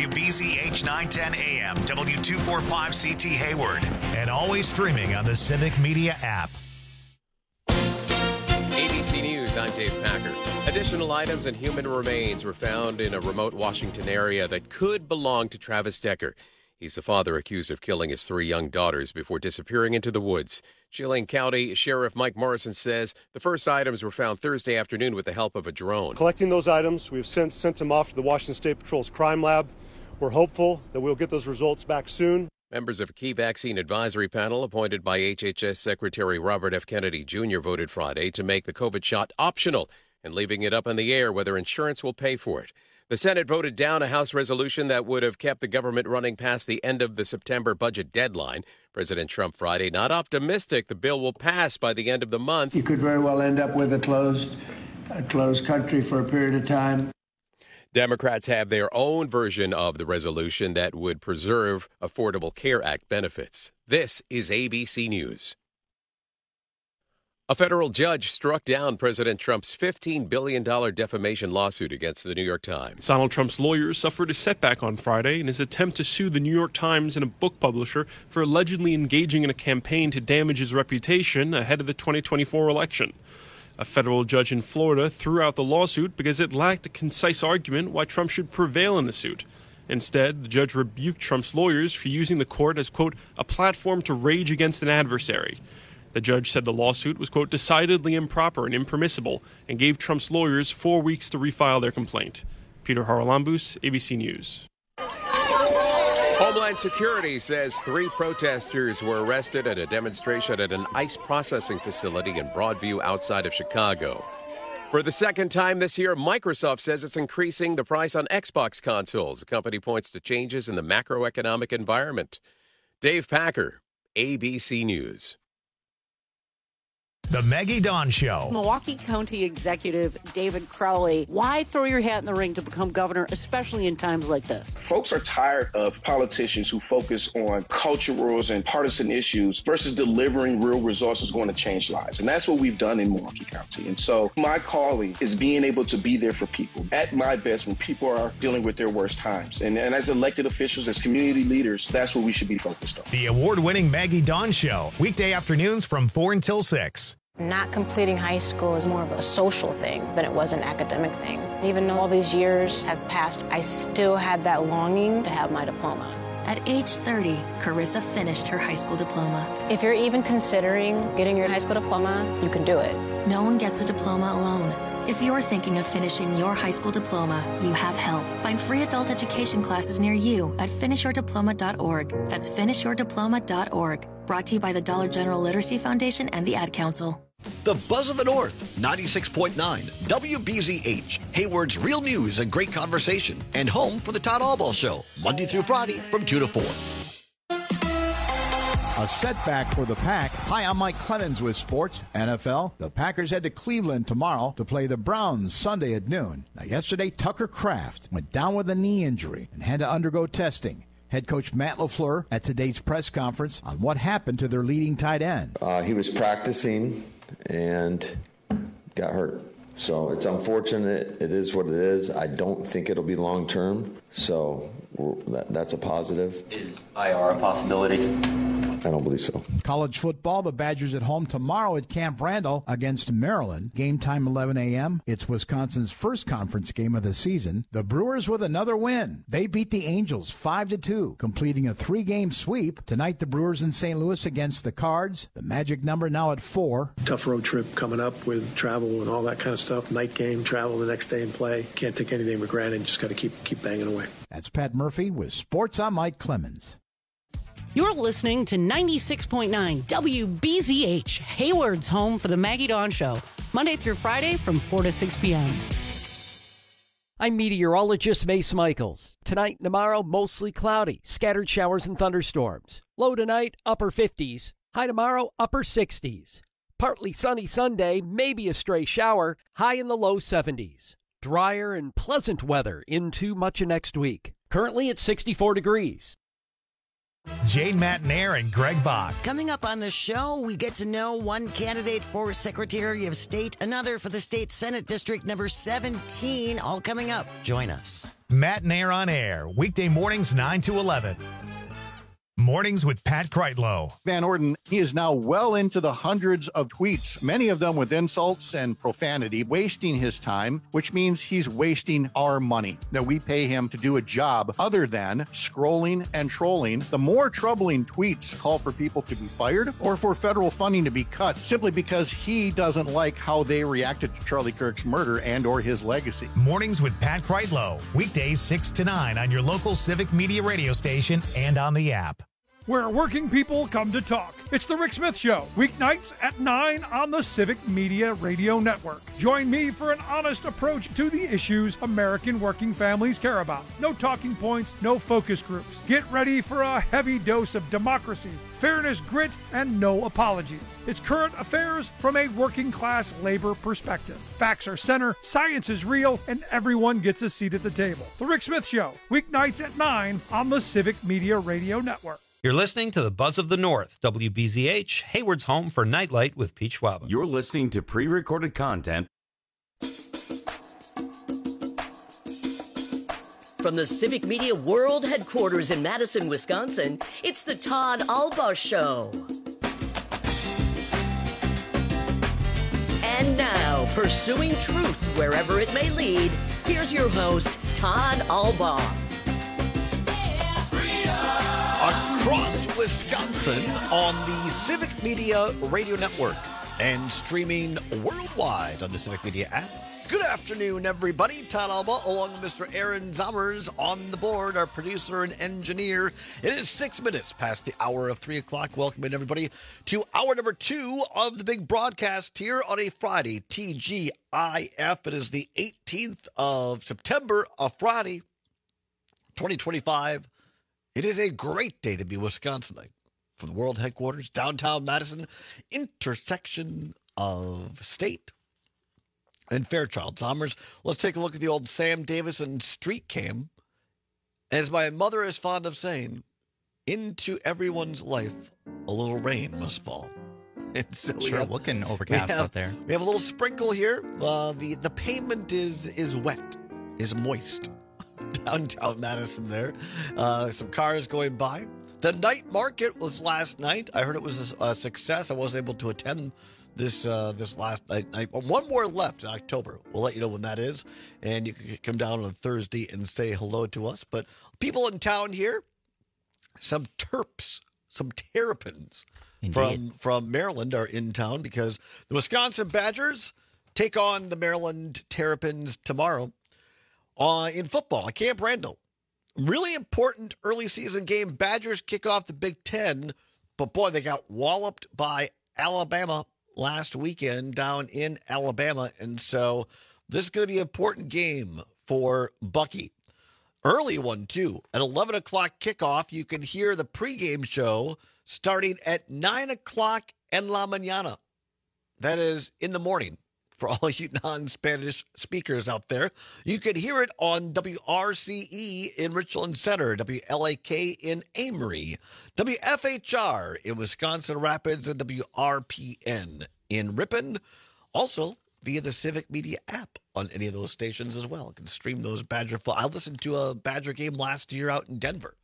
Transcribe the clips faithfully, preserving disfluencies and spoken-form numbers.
W B Z H nine ten A M, W two forty-five C T Hayward, and always streaming on the Civic Media app. A B C News, I'm Dave Packer. Additional items and human remains were found in a remote Washington area that could belong to Travis Decker. He's the father accused of killing his three young daughters before disappearing into the woods. Chelan County Sheriff Mike Morrison says the first items were found Thursday afternoon with the help of a drone. Collecting those items, we've since sent them off to the Washington State Patrol's crime lab. We're hopeful that we'll get those results back soon. Members of a key vaccine advisory panel appointed by H H S Secretary Robert F. Kennedy Junior voted Friday to make the COVID shot optional and leaving it up in the air whether insurance will pay for it. The Senate voted down a House resolution that would have kept the government running past the end of the September budget deadline. President Trump Friday not optimistic the bill will pass by the end of the month. You could very well end up with a closed, a closed country for a period of time. Democrats have their own version of the resolution that would preserve Affordable Care Act benefits. This is A B C News. A federal judge struck down President Trump's fifteen billion dollars defamation lawsuit against the New York Times. Donald Trump's lawyers suffered a setback on Friday in his attempt to sue the New York Times and a book publisher for allegedly engaging in a campaign to damage his reputation ahead of the twenty twenty-four election. A federal judge in Florida threw out the lawsuit because it lacked a concise argument why Trump should prevail in the suit. Instead, the judge rebuked Trump's lawyers for using the court as, quote, a platform to rage against an adversary. The judge said the lawsuit was, quote, decidedly improper and impermissible and gave Trump's lawyers four weeks to refile their complaint. Peter Haralambous, A B C News. Homeland Security says three protesters were arrested at a demonstration at an ICE processing facility in Broadview outside of Chicago. For the second time this year, Microsoft says it's increasing the price on Xbox consoles. The company points to changes in the macroeconomic environment. Dave Packer, A B C News. The Maggie Dawn Show. Milwaukee County Executive David Crowley, why throw your hat in the ring to become governor, especially in times like this? Folks are tired of politicians who focus on culturals and partisan issues versus delivering real resources going to change lives. And that's what we've done in Milwaukee County. And so my calling is being able to be there for people at my best when people are dealing with their worst times. And, and as elected officials, as community leaders, that's what we should be focused on. The award-winning Maggie Dawn Show. Weekday afternoons from four until six. Not completing high school is more of a social thing than it was an academic thing. Even though all these years have passed, I still had that longing to have my diploma. At age thirty, Carissa finished her high school diploma. If you're even considering getting your high school diploma, you can do it. No one gets a diploma alone. If you're thinking of finishing your high school diploma, you have help. Find free adult education classes near you at finish your diploma dot org. That's finish your diploma dot org. Brought to you by the Dollar General Literacy Foundation and the Ad Council. The Buzz of the North, ninety-six point nine, W B Z H, Hayward's real news and great conversation, and home for the Todd Alball Show, Monday through Friday from two to four. A setback for the Pack. Hi, I'm Mike Clemens with Sports N F L. The Packers head to Cleveland tomorrow to play the Browns Sunday at noon. Now, yesterday, Tucker Kraft went down with a knee injury and had to undergo testing. Head coach Matt LaFleur at today's press conference on what happened to their leading tight end. Uh, he was practicing and got hurt. So it's unfortunate. It is what it is. I don't think it'll be long term. So that, that's a positive. Is I R a possibility? I don't believe so. College football, the Badgers at home tomorrow at Camp Randall against Maryland. Game time eleven a.m. It's Wisconsin's first conference game of the season. The Brewers with another win. They beat the Angels five to two, completing a three-game sweep. Tonight, the Brewers in Saint Louis against the Cards. The magic number now at four. Tough road trip coming up with travel and all that kind of stuff. Night game, travel the next day and play. Can't take anything for granted. Just got to keep keep banging away. That's Pat Murphy with Sports. I'm Mike Clemens. You're listening to ninety-six point nine W B Z H, Hayward's home for the Maggie Dawn Show, Monday through Friday from four to six p.m. I'm meteorologist Mace Michaels. Tonight and tomorrow, mostly cloudy, scattered showers and thunderstorms. Low tonight, upper fifties. High tomorrow, upper sixties. Partly sunny Sunday, maybe a stray shower, high in the low seventies. Drier and pleasant weather into much of next week. Currently at sixty-four degrees. Jane Matnair and Greg Bach. Coming up on the show, we get to know one candidate for Secretary of State, another for the state Senate District number seventeen, all coming up. Join us. Matnair on air, weekday mornings nine to eleven. Mornings with Pat Kreitlow. Van Orden, he is now well into the hundreds of tweets, many of them with insults and profanity, wasting his time, which means he's wasting our money that we pay him to do a job other than scrolling and trolling. The more troubling tweets call for people to be fired or for federal funding to be cut simply because he doesn't like how they reacted to Charlie Kirk's murder and or his legacy. Mornings with Pat Kreitlow, weekdays six to nine on your local Civic Media radio station and on the app. Where working people come to talk. It's the Rick Smith Show, weeknights at nine on the Civic Media Radio Network. Join me for an honest approach to the issues American working families care about. No talking points, no focus groups. Get ready for a heavy dose of democracy, fairness, grit, and no apologies. It's current affairs from a working class labor perspective. Facts are center, science is real, and everyone gets a seat at the table. The Rick Smith Show, weeknights at nine on the Civic Media Radio Network. You're listening to the Buzz of the North, W B Z H, Hayward's home for Nightlight with Pete Schwab. You're listening to pre-recorded content. From the Civic Media World Headquarters in Madison, Wisconsin, it's the Todd Albaugh Show. And now, pursuing truth wherever it may lead, here's your host, Todd Albaugh. Across Wisconsin on the Civic Media Radio Network and streaming worldwide on the Civic Media app. Good afternoon, everybody. Todd Albaugh along with Mister Aaron Zommers on the board, our producer and engineer. It is six minutes past the hour of three o'clock. Welcoming everybody to hour number two of the big broadcast here on a Friday, T G I F. It is the eighteenth of September, a Friday, twenty twenty-five. It is a great day to be Wisconsinite. From the world headquarters, downtown Madison, intersection of State and Fairchild. Zommers, let's take a look at the old Sam Davison street cam. As my mother is fond of saying, into everyone's life, a little rain must fall. And so sure, have, looking overcast have, out there. We have a little sprinkle here. Uh, the, the pavement is is wet, is moist. Downtown Madison there. Uh, some cars going by. The night market was last night. I heard it was a, a success. I wasn't able to attend this uh, this last night. I, one more left in October. We'll let you know when that is. And you can come down on Thursday and say hello to us. But people in town here, some Terps, some Terrapins from, from Maryland are in town because the Wisconsin Badgers take on the Maryland Terrapins tomorrow. Uh, in football at Camp Randall. Really important early season game. Badgers kick off the Big Ten, but boy, they got walloped by Alabama last weekend down in Alabama. And so this is going to be an important game for Bucky. Early one, too. At eleven o'clock kickoff, you can hear the pregame show starting at nine o'clock en la mañana. That is in the morning. For all you non-Spanish speakers out there, you can hear it on W R C E in Richland Center, W L A K in Amory, W F H R in Wisconsin Rapids, and W R P N in Ripon. Also, via the Civic Media app on any of those stations as well. You can stream those Badger. I listened to a Badger game last year out in Denver.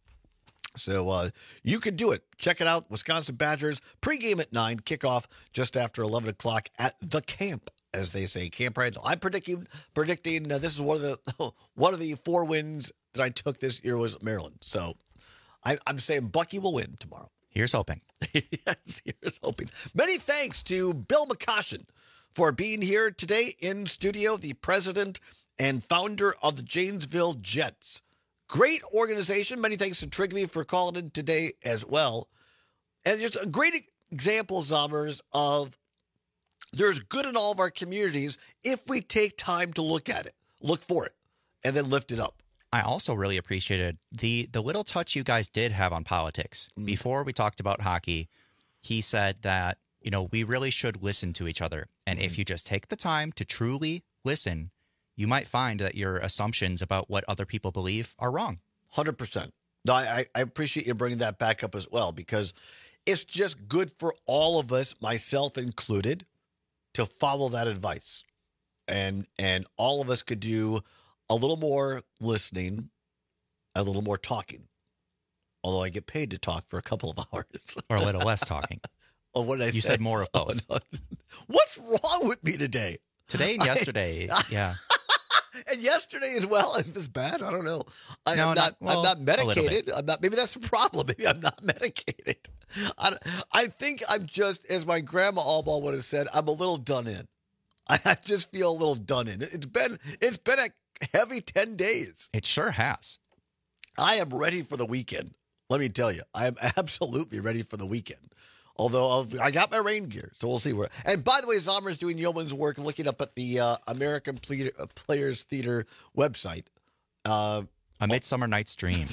So uh, you can do it. Check it out. Wisconsin Badgers, pregame at nine, kickoff just after eleven o'clock at the camp. As they say, Camp Randall. I'm predicting predicting uh, this is one of the one of the four wins that I took this year was Maryland. So I, I'm saying Bucky will win tomorrow. Here's hoping. Yes, here's hoping. Many thanks to Bill McCoshen for being here today in studio, the president and founder of the Janesville Jets. Great organization. Many thanks to Trigby for calling in today as well. And just a great example, Zommers, of there's good in all of our communities if we take time to look at it, look for it, and then lift it up. I also really appreciated the the little touch you guys did have on politics. Mm. Before we talked about hockey, he said that, you know, we really should listen to each other. And mm. if you just take the time to truly listen, you might find that your assumptions about what other people believe are wrong. one hundred percent. No, I, I appreciate you bringing that back up as well, because it's just good for all of us, myself included, to follow that advice. And and all of us could do a little more listening, a little more talking. Although I get paid to talk for a couple of hours. Or a little less talking. Oh, what did I you say? said more of both. Oh, no. What's wrong with me today? Today and yesterday, I, yeah. And yesterday as well. Is this bad? I don't know. I no, am not. not well, I'm not medicated. I'm not. Maybe that's the problem. Maybe I'm not medicated. I, I think I'm just, as my grandma Allball would have said, I'm a little done in. I, I just feel a little done in. It's been. It's been a heavy ten days. It sure has. I am ready for the weekend. Let me tell you, I am absolutely ready for the weekend. Although I'll, I got my rain gear, so we'll see where. And by the way, Zomer's doing yeoman's work looking up at the uh, American Ple- Players Theater website. Uh, A Midsummer Night's Dream.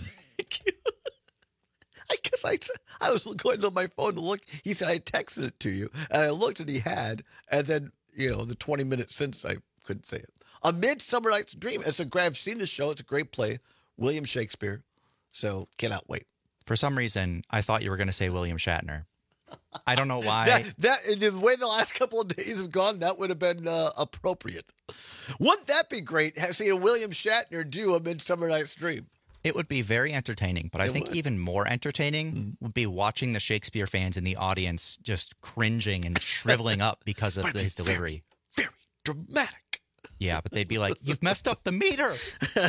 I guess I, I was going to my phone to look. He said I texted it to you, and I looked and he had. And then, you know, the twenty minutes since I couldn't say it. A Midsummer Night's Dream. It's a great, I've seen the show. It's a great play. William Shakespeare. So cannot wait. For some reason, I thought you were going to say William Shatner. I don't know why. that, that the way the last couple of days have gone, that would have been uh, appropriate. Wouldn't that be great? Have seen William Shatner do A Midsummer Night's Dream. It would be very entertaining, but I It think would. even more entertaining Mm-hmm. would be watching the Shakespeare fans in the audience just cringing and shriveling up because of his delivery. Very dramatic. Yeah, but they'd be like, "You've messed up the meter."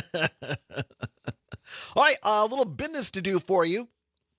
All right, a little business to do for you.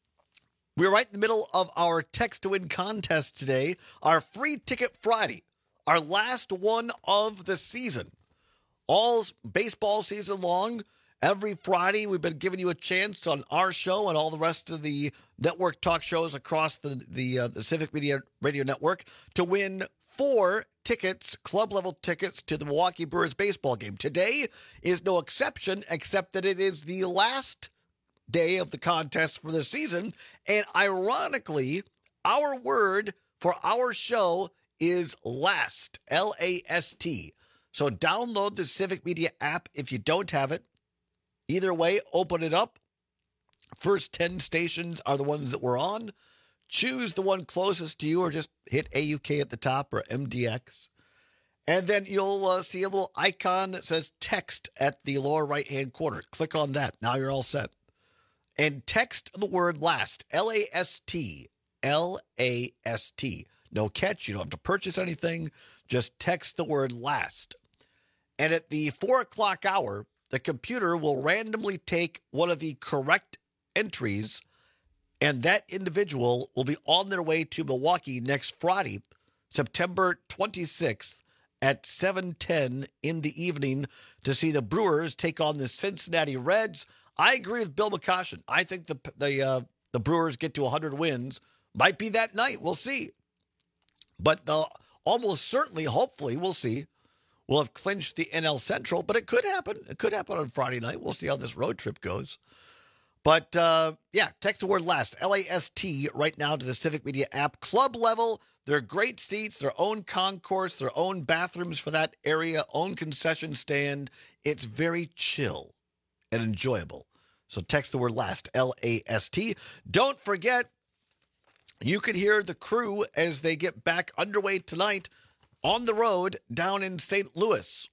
We're right in the middle of our text to win contest today. Our free ticket Friday, our last one of the season. All baseball season long, every Friday we've been giving you a chance on our show and all the rest of the network talk shows across the the, uh, the Civic Media Radio Network to win four tickets, club level tickets to the Milwaukee Brewers baseball game. Today is no exception, except that it is the last day of the contest for the season. And ironically, our word for our show is last, L A S T. So download the Civic Media app if you don't have it. Either way, open it up. First ten stations are the ones that we're on. Choose the one closest to you, or just hit A U K at the top or M D X. And then you'll uh, see a little icon that says text at the lower right-hand corner. Click on that. Now you're all set. And text the word last, L A S T, L A S T. No catch. You don't have to purchase anything. Just text the word last. And at the four o'clock hour, the computer will randomly take one of the correct entries, and that individual will be on their way to Milwaukee next Friday, September twenty-sixth at seven ten in the evening to see the Brewers take on the Cincinnati Reds. I agree with Bill McCoshen. I think the the uh, the Brewers get to one hundred wins. Might be that night. We'll see. But the, almost certainly, hopefully, we'll see. We'll have clinched the N L Central, but it could happen. It could happen on Friday night. We'll see how this road trip goes. But, uh, yeah, text the word last, L A S T, right now to the Civic Media app. Club level, they're great seats, their own concourse, their own bathrooms for that area, own concession stand. It's very chill and enjoyable. So text the word last, L A S T. Don't forget, you can hear the crew as they get back underway tonight on the road down in Saint Louis.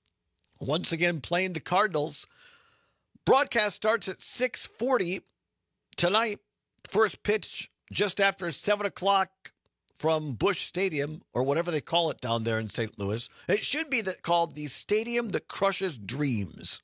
Once again, playing the Cardinals. Broadcast starts at six forty tonight. First pitch just after seven o'clock from Busch Stadium, or whatever they call it down there in Saint Louis. It should be that called the Stadium that Crushes Dreams.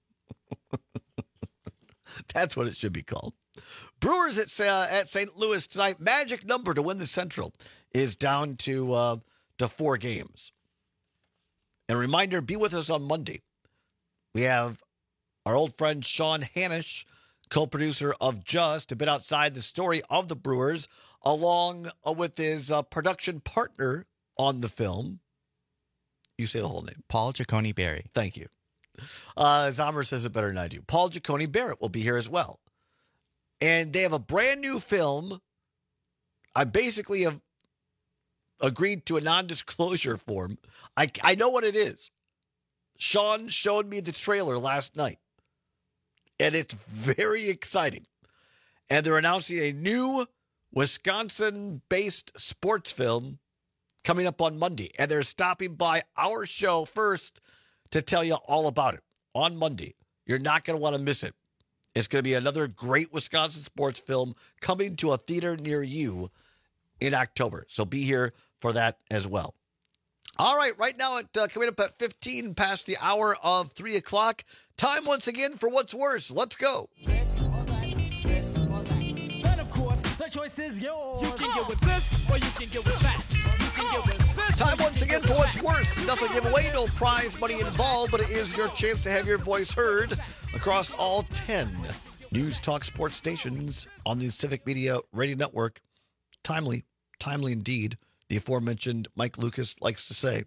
That's what it should be called. Brewers at, uh, at Saint Louis tonight. Magic number to win the Central is down to, uh, to four games. And a reminder, be with us on Monday. We have our old friend Sean Hanish, co-producer of Just, a bit outside the story of the Brewers, along with his uh, production partner on the film. You say the whole name. Paul Giacone Barry. Thank you. Uh, Zomer says it better than I do. Paul Giacone Barrett will be here as well. And they have a brand new film. I basically have agreed to a non-disclosure form. I, I know what it is. Sean showed me the trailer last night. and it's very exciting. And they're announcing a new Wisconsin-based sports film coming up on Monday. And they're stopping by our show first to tell you all about it on Monday. You're not going to want to miss it. It's going to be another great Wisconsin sports film coming to a theater near you in October. So be here for that as well. All right, right now, at, uh, coming up at fifteen past the hour of three o'clock, time once again for What's Worse. Let's go. This or that, this or that. Then, of course, the choice is yours. You can get with this or you can get with that. You can get with this. Time once again for What's Worse. Nothing to give away, no prize money involved, but it is your chance to have your voice heard across all ten News Talk sports stations on the Civic Media Radio Network. Timely, timely indeed. The aforementioned Mike Lucas likes to say.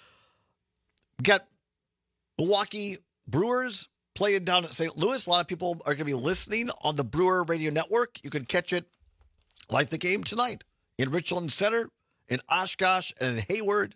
We got Milwaukee Brewers playing down at Saint Louis. A lot of people are going to be listening on the Brewer Radio Network. You can catch it like the game tonight in Richland Center, in Oshkosh, and in Hayward.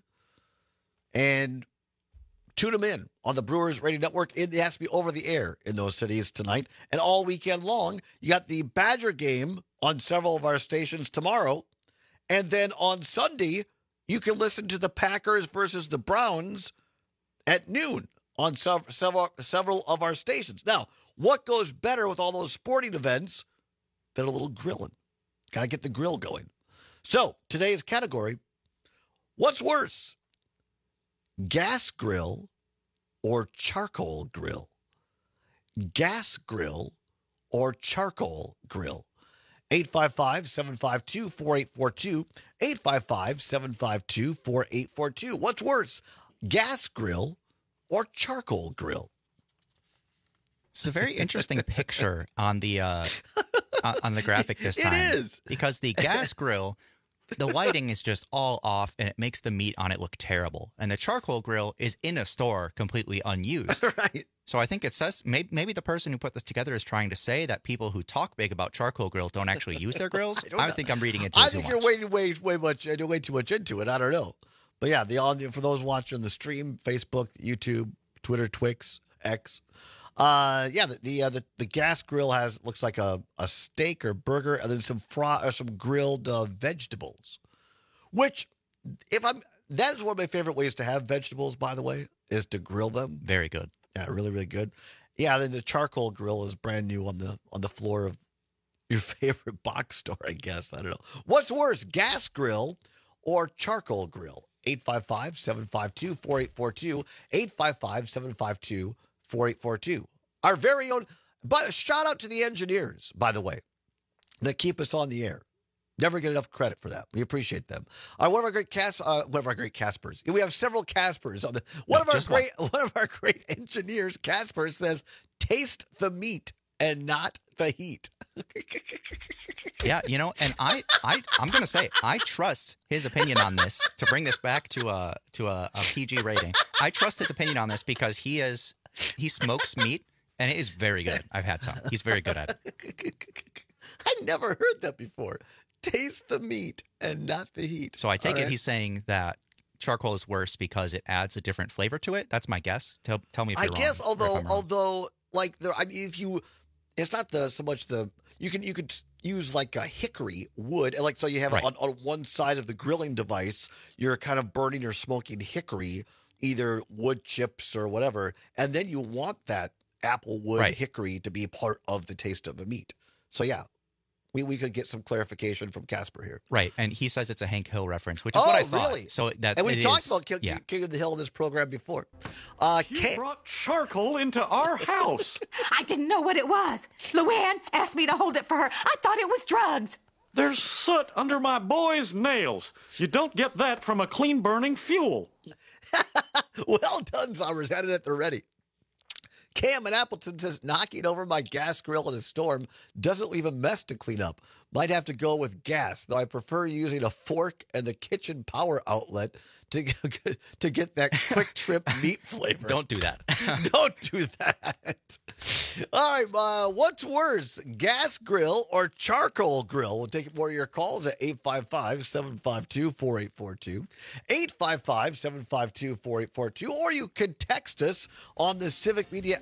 And tune them in on the Brewers Radio Network. It has to be over the air in those cities tonight. And all weekend long, you got the Badger game on several of our stations tomorrow. And then on Sunday, you can listen to the Packers versus the Browns at noon on several, several, several of our stations. Now, what goes better with all those sporting events than a little grilling? Got to get the grill going. So, today's category, what's worse, gas grill or charcoal grill? Gas grill or charcoal grill? eight five five, seven five two, four eight four two, eight five five, seven five two, four eight four two. What's worse, gas grill or charcoal grill? It's a very interesting picture on the uh, on the graphic this time. It is. Because the gas grill, the lighting is just all off, and it makes the meat on it look terrible. And the charcoal grill is in a store completely unused. Right. So I think it says, maybe, maybe the person who put this together is trying to say that people who talk big about charcoal grills don't actually use their grills. I, I think I'm reading into it I too think much. you're way, way, way much, way too much into it. I don't know. But yeah, the on for those watching the stream, Facebook, YouTube, Twitter, Twix, X. Uh, yeah, the the, uh, the the gas grill has looks like a, a steak or burger, and then some fry or some grilled uh, vegetables. Which, if I'm that is one of my favorite ways to have vegetables. By the way, is to grill them. Very good. Yeah, really, really good. Yeah, then the charcoal grill is brand new on the on the floor of your favorite box store, I guess. I don't know. What's worse, gas grill or charcoal grill? eight five five, seven five two, four eight four two, eight five five, seven five two, four eight four two. Our very own, but shout out to the engineers, by the way, that keep us on the air. Never get enough credit for that. We appreciate them. Uh, one of our great Cas- uh, one of our great Caspers. We have several Caspers on the. One No, of our just great, one. one of our great engineers, Casper, says, "Taste the meat and not the heat." Yeah, you know, and I, I, I'm gonna say I trust his opinion on this. To bring this back to a to a, a P G rating, I trust his opinion on this because he is he smokes meat and it is very good. I've had some. He's very good at it. I never heard that before. Taste the meat and not the heat. So I take All it right. he's saying that charcoal is worse because it adds a different flavor to it. That's my guess. Tell tell me if I you're guess, wrong. or if although, I'm wrong. although, like, there, I mean, if you, it's not the so much the you can you could use like a hickory wood, and like so you have Right. on, on one side of the grilling device, you're kind of burning or smoking hickory, either wood chips or whatever, and then you want that apple wood Right. hickory to be part of the taste of the meat. So yeah, we we could get some clarification from Casper here. Right, and he says it's a Hank Hill reference, which is Oh, what I thought. really? So that And we've it talked is- about King, yeah. King of the Hill in this program before. Uh, You Ca- brought charcoal into our house. I didn't know what it was. Luann asked me to hold it for her. I thought it was drugs. There's soot under my boy's nails. You don't get that from a clean-burning fuel. Well done, Summers. Had it at the ready. Cam in Appleton says, knocking over my gas grill in a storm doesn't leave a mess to clean up. Might have to go with gas, though I prefer using a fork and the kitchen power outlet to, to get that quick trip meat flavor. Don't do that. Don't do that. All right, uh, what's worse, gas grill or charcoal grill? We'll take more of your calls at eight five five, seven five two, four eight four two, eight five five, seven five two, four eight four two, or you can text us on the Civic Media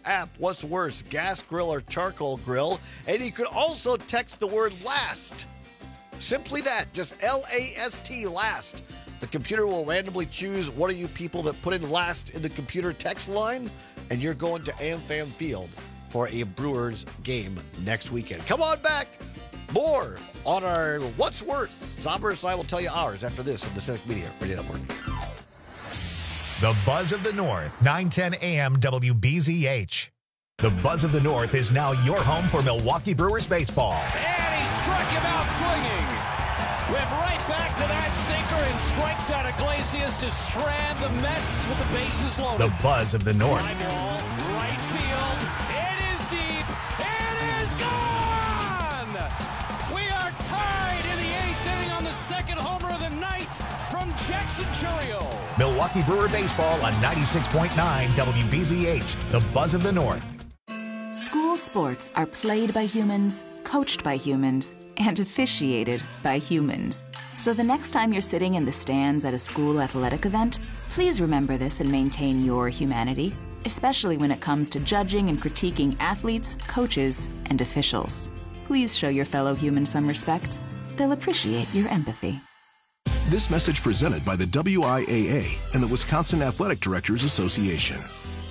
app. What's worse, gas grill or charcoal grill? And you could also text the word last. Simply that, just L A S T, last. The computer will randomly choose one of you people that put in last in the computer text line, and you're going to AmFam Field for a Brewers game next weekend. Come on back. More on our What's Worse. Zombers and I will tell you ours after this on the Civic Media Radio Network. The Buzz of the North, nine ten A M W B Z H. The Buzz of the North is now your home for Milwaukee Brewers baseball. And he struck him out swinging. Went right back to that sinker and strikes out Iglesias to strand the Mets with the bases loaded. The Buzz of the North. Fly ball, right field. It is deep. It is gone. We are tied in the eighth inning on the second homer of the night from Jackson Chourio. Milwaukee Brewer baseball on ninety-six point nine W B Z H. The Buzz of the North. School sports are played by humans, coached by humans, and officiated by humans. So the next time you're sitting in the stands at a school athletic event, please remember this and maintain your humanity, especially when it comes to judging and critiquing athletes, coaches, and officials. Please show your fellow humans some respect. They'll appreciate your empathy. This message presented by the W I A A and the Wisconsin Athletic Directors Association.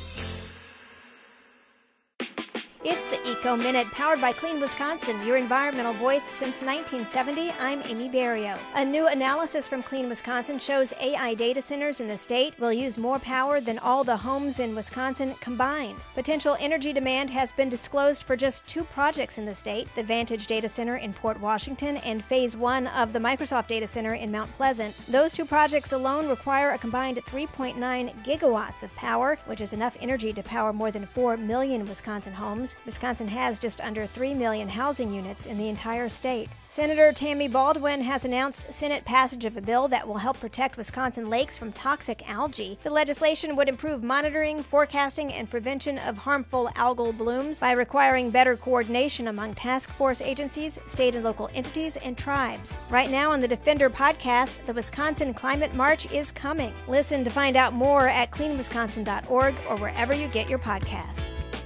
It's the Eco Minute, powered by Clean Wisconsin, your environmental voice since nineteen seventy. I'm Amy Barrio. A new analysis from Clean Wisconsin shows A I data centers in the state will use more power than all the homes in Wisconsin combined. Potential energy demand has been disclosed for just two projects in the state, the Vantage Data Center in Port Washington and Phase one of the Microsoft Data Center in Mount Pleasant. Those two projects alone require a combined three point nine gigawatts of power, which is enough energy to power more than four million Wisconsin homes. Wisconsin has just under three million housing units in the entire state. Senator Tammy Baldwin has announced Senate passage of a bill that will help protect Wisconsin lakes from toxic algae. The legislation would improve monitoring, forecasting, and prevention of harmful algal blooms by requiring better coordination among task force agencies, state and local entities, and tribes. Right now on the Defender podcast, the Wisconsin Climate March is coming. Listen to find out more at clean wisconsin dot org or wherever you get your podcasts.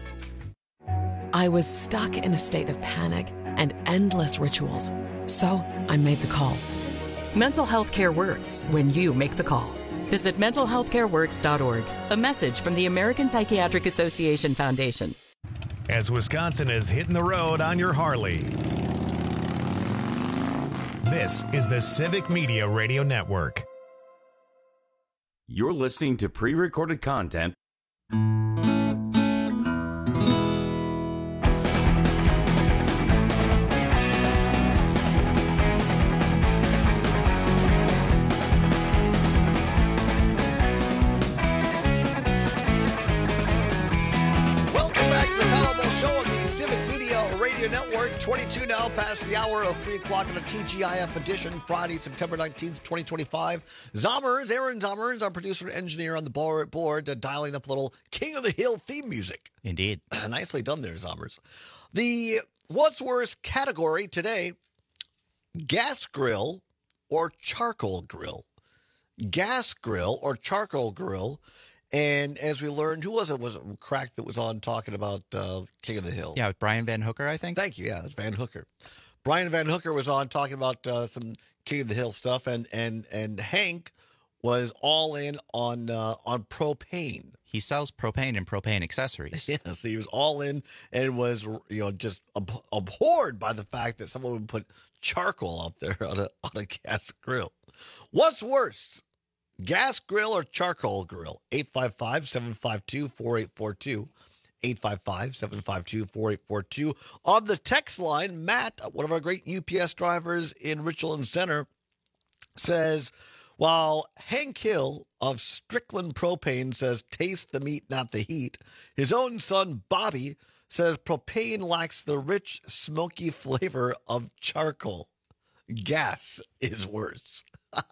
I was stuck in a state of panic and endless rituals, so I made the call. Mental health care works when you make the call. Visit mental health care works dot org. A message from the American Psychiatric Association Foundation. As Wisconsin is hitting the road on your Harley. This is the Civic Media Radio Network. You're listening to pre-recorded content. Network, twenty-two now past the hour of three o'clock on a T G I F edition, Friday, September nineteenth, twenty twenty-five. Zommers, Aaron Zommers, our producer and engineer on the board, board uh, dialing up a little King of the Hill theme music. Indeed. Nicely done there, Zommers. The What's Worse category today, gas grill or charcoal grill. Gas grill or charcoal grill. And as we learned, who was it? Was it Crack that was on talking about uh, King of the Hill? Yeah, Brian Van Hooker, I think. Thank you. Yeah, that's Van Hooker. Brian Van Hooker was on talking about uh, some King of the Hill stuff, and and and Hank was all in on uh, on propane. He sells propane and propane accessories. Yes, he was all in and was, you know, just ab- abhorred by the fact that someone would put charcoal out there on a on a gas grill. What's worse? Gas grill or charcoal grill? eight five five, seven five two, four eight four two. eight five five, seven five two, four eight four two. On the text line, Matt, one of our great U P S drivers in Richland Center, says, while Hank Hill of Strickland Propane says, taste the meat, not the heat, his own son, Bobby, says propane lacks the rich, smoky flavor of charcoal. Gas is worse.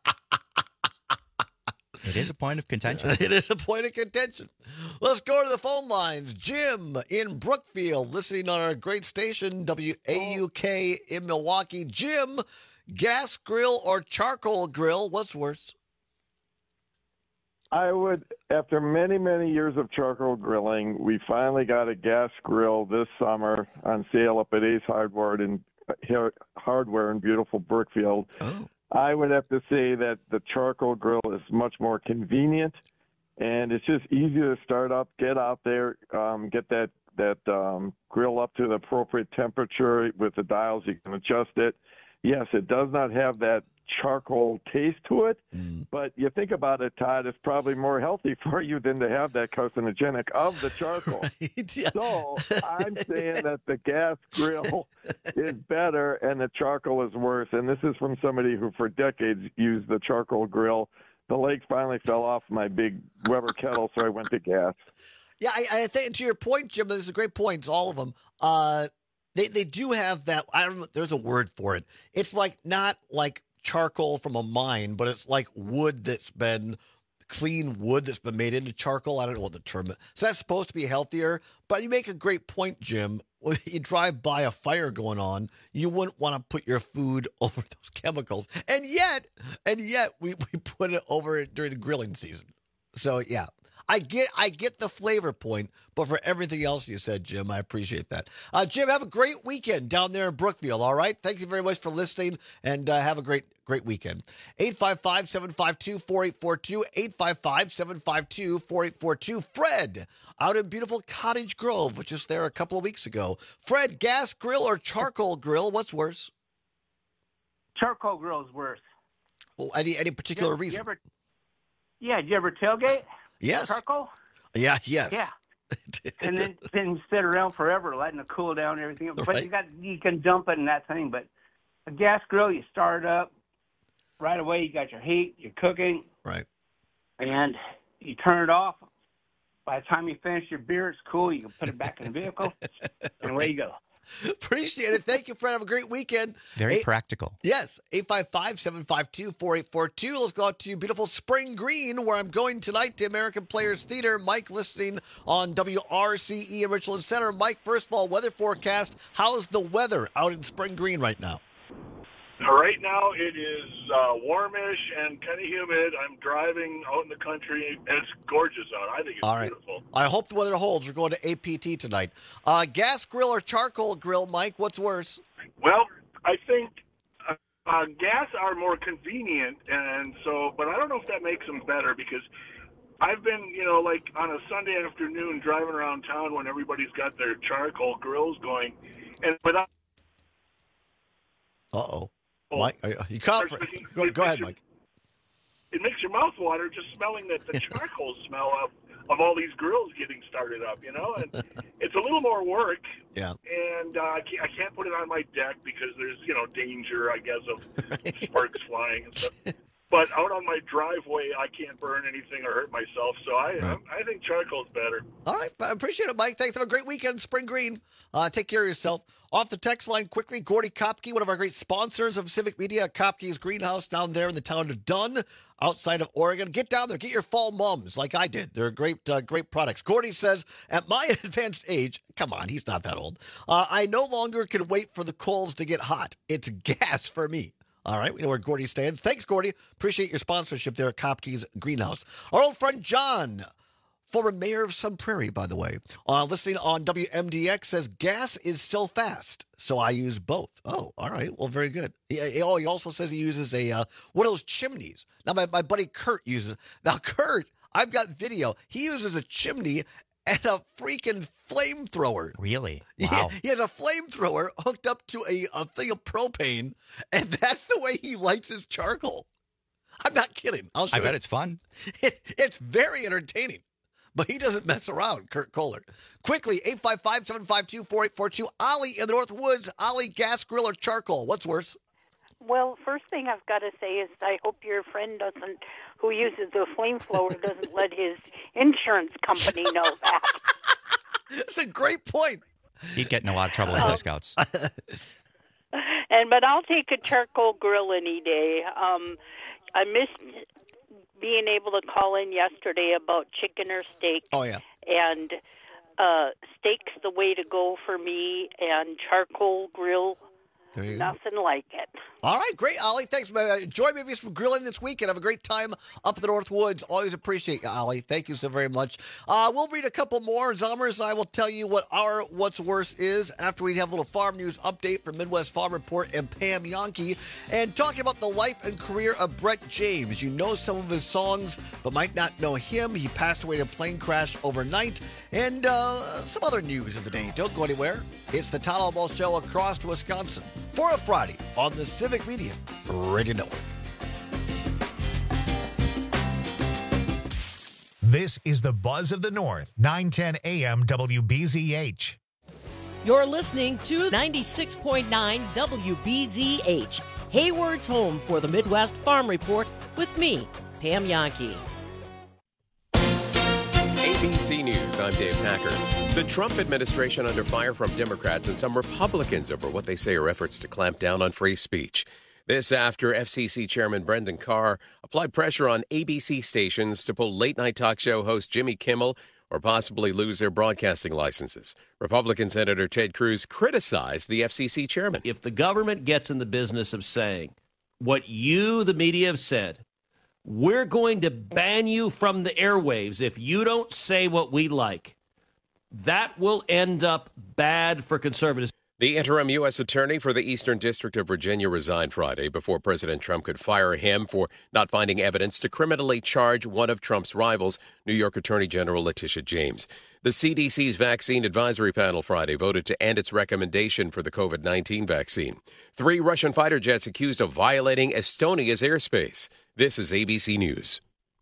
It is a point of contention. It is a point of contention. Let's go to the phone lines. Jim in Brookfield, listening on our great station, W A U K in Milwaukee. Jim, gas grill or charcoal grill, what's worse? I would, after many, many years of charcoal grilling, we finally got a gas grill this summer on sale up at Ace Hardware in, Hardware in beautiful Brookfield. Oh. I would have to say that the charcoal grill is much more convenient, and it's just easier to start up, get out there, um, get that, that um, grill up to the appropriate temperature with the dials. You can adjust it. Yes, it does not have that charcoal taste to it, mm. but you think about it, Todd, it's probably more healthy for you than to have that carcinogenic of the charcoal. Right, yeah. So I'm saying that the gas grill is better and the charcoal is worse. And this is from somebody who for decades used the charcoal grill. The legs finally fell off my big Weber kettle, so I went to gas. Yeah, I, I think to your point, Jim, this is a great point. It's all of them. Uh, they they do have that. I don't know. There's a word for it. It's like not like charcoal from a mine, but it's like wood that's been clean wood that's been made into charcoal. I don't know what the term is. So that's supposed to be healthier. But you make a great point, Jim. When you drive by a fire going on, you wouldn't want to put your food over those chemicals. And yet, and yet we, we put it over it during the grilling season. So yeah. I get I get the flavor point, but for everything else you said, Jim, I appreciate that. Uh, Jim, have a great weekend down there in Brookfield, all right? Thank you very much for listening, and uh, have a great, great weekend. eight five five, seven five two, four eight four two, eight five five, seven five two, four eight four two. Fred, out in beautiful Cottage Grove, was just there a couple of weeks ago. Fred, gas grill or charcoal grill, what's worse? Charcoal grill is worse. Well, any, any particular you, reason? You ever, yeah, did you ever tailgate? Yes. Charcoal? Yeah, yes. Yeah. And then, then you sit around forever letting it cool down and everything. But Right. you got you can dump it in that thing. But a gas grill, you start it up right away. You got your heat, you're cooking. Right. And you turn it off. By the time you finish your beer, it's cool. You can put it back in the vehicle, and away you go. Appreciate it. Thank you, Fred. Have a great weekend. Very Eight- practical. Yes, eight five five, seven five two, four eight four two. Let's go out to beautiful Spring Green, where I'm going tonight to American Players Theater. Mike listening on W R C E in Richland Center. Mike, first of all, weather forecast. How's the weather out in Spring Green right now? Right now, it is uh, warmish and kind of humid. I'm driving out in the country, and it's gorgeous out. I think it's All right. beautiful. I hope the weather holds. We're going to A P T tonight. Uh, gas grill or charcoal grill, Mike? What's worse? Well, I think uh, uh, gas are more convenient, and so, but I don't know if that makes them better because I've been, you know, like on a Sunday afternoon driving around town when everybody's got their charcoal grills going, and without. Uh-oh. Mike, are you, you caught for, go, go ahead, Mike. It makes your mouth water just smelling that the charcoal smell of, of all these grills getting started up, you know? And it's a little more work. Yeah. And uh, I, can't, I can't put it on my deck because there's, you know, danger, I guess, of sparks flying and stuff. But out on my driveway, I can't burn anything or hurt myself. So I Right. I, I think charcoal's better. All right. I appreciate it, Mike. Thanks. Have a great weekend, Spring Green. Uh, take care of yourself. Off the text line quickly, Gordy Kopke, one of our great sponsors of Civic Media, Kopke's Greenhouse down there in the town of Dunn, outside of Oregon. Get down there. Get your fall mums like I did. They're great, uh, great products. Gordy says, at my advanced age, come on, he's not that old, uh, I no longer can wait for the coals to get hot. It's gas for me. All right, we know where Gordy stands. Thanks, Gordy. Appreciate your sponsorship there at Kopke's Greenhouse. Our old friend John, former mayor of Sun Prairie, by the way, uh, listening on W M D X, says gas is so fast, so I use both. Oh, all right. Well, very good. He, he- oh, he also says he uses a uh, one of those chimneys. Now, my, my buddy Kurt uses. Now, Kurt, I've got video. He uses a chimney and a freaking flamethrower. Really? He- Wow. He, has a flamethrower hooked up to a, a thing of propane, and that's the way he lights his charcoal. I'm not kidding. I'll show I bet you. it's fun. It, it's very entertaining, but he doesn't mess around, Kurt Kohler. Quickly, eight five five, seven five two, four eight four two. Ollie in the North Woods. Ollie, gas grill or charcoal? What's worse? Well, first thing I've got to say is I hope your friend doesn't, who uses the flamethrower, doesn't let his insurance company know that. It's a great point. He'd get in a lot of trouble with Boy Scouts. And but I'll take a charcoal grill any day. Um, I missed being able to call in yesterday about chicken or steak. Oh, yeah. And uh, steak's the way to go for me, and charcoal grill There you Nothing go. like it. All right, great, Ollie. Thanks. Enjoy maybe some grilling this weekend. Have a great time up in the North Woods. Always appreciate you, Ollie. Thank you so very much. Uh, we'll read a couple more. Zommers and I will tell you what our What's Worse is after we have a little farm news update from Midwest Farm Report and Pam Yankee. And talking about the life and career of Brett James. You know some of his songs, but might not know him. He passed away in a plane crash overnight. And uh, some other news of the day. Don't go anywhere. It's the Todd Albaugh Show across Wisconsin for a Friday on the Civic Media Radio Network. This is the Buzz of the North, nine ten A M W B Z H. You're listening to ninety-six point nine W B Z H, Hayward's home for the Midwest Farm Report with me, Pam Yankee. A B C News, I'm Dave Packer. The Trump administration under fire from Democrats and some Republicans over what they say are efforts to clamp down on free speech. This after F C C Chairman Brendan Carr applied pressure on A B C stations to pull late-night talk show host Jimmy Kimmel or possibly lose their broadcasting licenses. Republican Senator Ted Cruz criticized the F C C chairman. If the government gets in the business of saying what you, the media, have said, we're going to ban you from the airwaves if you don't say what we like, that will end up bad for conservatives. The interim U S attorney for the Eastern District of Virginia resigned Friday before President Trump could fire him for not finding evidence to criminally charge one of Trump's rivals, New York Attorney General Letitia James. The C D C's Vaccine Advisory Panel Friday voted to end its recommendation for the covid nineteen vaccine. Three Russian fighter jets accused of violating Estonia's airspace. This is A B C News.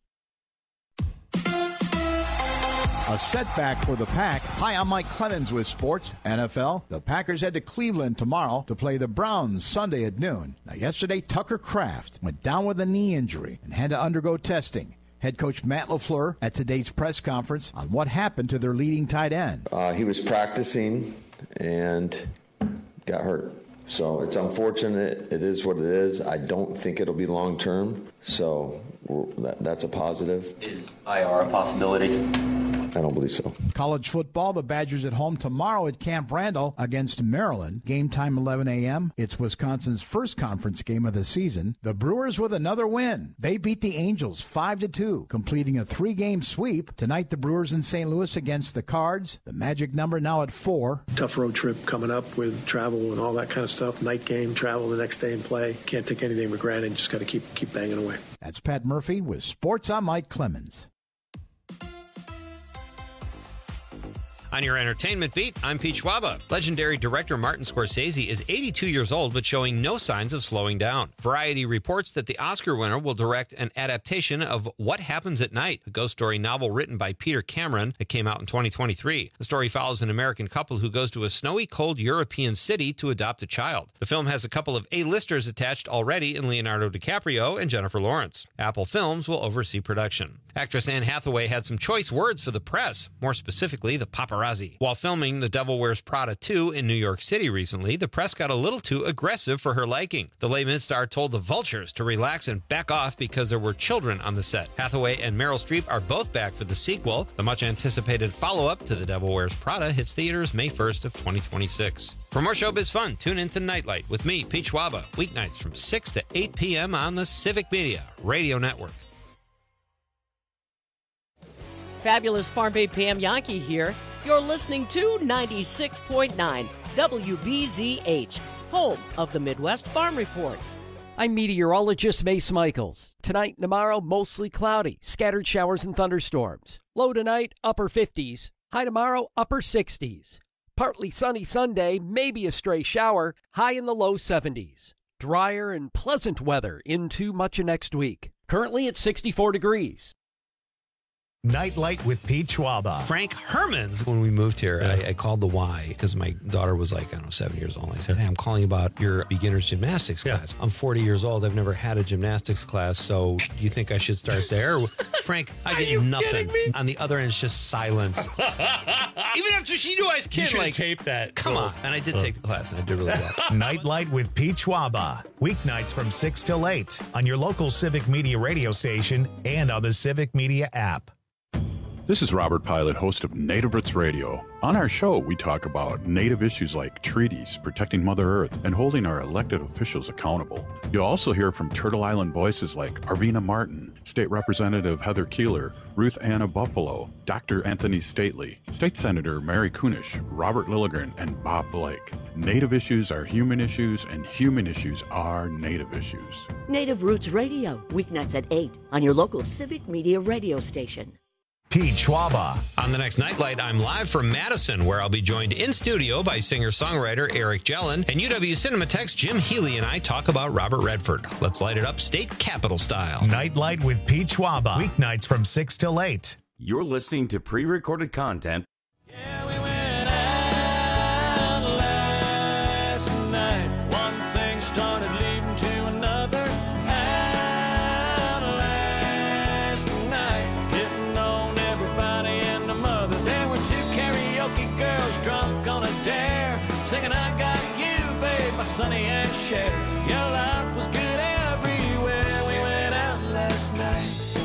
A setback for the Pack. Hi, I'm Mike Clemens with Sports N F L. The Packers head to Cleveland tomorrow to play the Browns Sunday at noon. Now, yesterday, Tucker Kraft went down with a knee injury and had to undergo testing. Head coach Matt LaFleur at today's press conference on what happened to their leading tight end. Uh, he was practicing and got hurt. So it's unfortunate. It is what it is. I don't think it'll be long term. So that, that's a positive. Is I R a possibility? I don't believe so. College football, the Badgers at home tomorrow at Camp Randall against Maryland. Game time eleven a.m. It's Wisconsin's first conference game of the season. The Brewers with another win. They beat the Angels five to two, completing a three-game sweep. Tonight, the Brewers in Saint Louis against the Cards. The magic number now at four. Tough road trip coming up with travel and all that kind of stuff. Night game, travel the next day and play. Can't take anything for granted. Just got to keep keep banging away. That's Pat Murphy with Sports. I'm Mike Clemens. On your entertainment beat, I'm Pete Schwaba. Legendary director Martin Scorsese is eighty-two years old, but showing no signs of slowing down. Variety reports that the Oscar winner will direct an adaptation of What Happens at Night, a ghost story novel written by Peter Cameron that came out in twenty twenty-three. The story follows an American couple who goes to a snowy, cold European city to adopt a child. The film has a couple of A-listers attached already in Leonardo DiCaprio and Jennifer Lawrence. Apple Films will oversee production. Actress Anne Hathaway had some choice words for the press, more specifically the paparazzi. While filming The Devil Wears Prada two in New York City recently, the press got a little too aggressive for her liking. The Les Mis star told the Vultures to relax and back off because there were children on the set. Hathaway and Meryl Streep are both back for the sequel. The much-anticipated follow-up to The Devil Wears Prada hits theaters May first of twenty twenty-six. For more showbiz fun, tune in to Nightlight with me, Pete Schwaba, weeknights from six to eight p.m. on the Civic Media Radio Network. Fabulous Farm Babe Pam Yankee here. You're listening to ninety-six point nine W B Z H, home of the Midwest Farm Report. I'm meteorologist Mace Michaels. Tonight and tomorrow, mostly cloudy, scattered showers and thunderstorms. Low tonight, upper fifties. High tomorrow, upper sixties. Partly sunny Sunday, maybe a stray shower, high in the low seventies. Drier and pleasant weather into much of next week. Currently at sixty-four degrees. Nightlight with Pete Schwaba. Frank Hermans. When we moved here, yeah. I, I called the Y because my daughter was like, I don't know, seven years old. And I said, hey, I'm calling about your beginner's gymnastics yeah. class. I'm forty years old. I've never had a gymnastics class. So do you think I should start there? Frank, I get nothing. On the other end, it's just silence. Even after she knew I was kidding. You should like, tape that. Come on. And I did take the class, and I did really well. Nightlight with Pete Schwaba. Weeknights from six till eight on your local Civic Media radio station and on the Civic Media app. This is Robert Pilot, host of Native Roots Radio. On our show, we talk about Native issues like treaties, protecting Mother Earth, and holding our elected officials accountable. You'll also hear from Turtle Island voices like Arvina Martin, State Representative Heather Keeler, Ruth Anna Buffalo, Doctor Anthony Stately, State Senator Mary Kunish, Robert Lilligren, and Bob Blake. Native issues are human issues, and human issues are Native issues. Native Roots Radio, weeknights at eight on your local Civic Media radio station. Pete Schwaba. On the next Nightlight, I'm live from Madison, where I'll be joined in studio by singer-songwriter Eric Jellin, and U W Cinematheque's Jim Healy and I talk about Robert Redford. Let's light it up state capitol style. Nightlight with Pete Schwaba. Weeknights from six till eight. You're listening to pre-recorded content. Yeah, we went out last night. One thing started leading to another. Out last night. Hitting on everybody and the mother. There were two karaoke girls drunk on a dare. Singing I Got You, babe, by Sonny and Cher. Your life was good everywhere. We went out last night.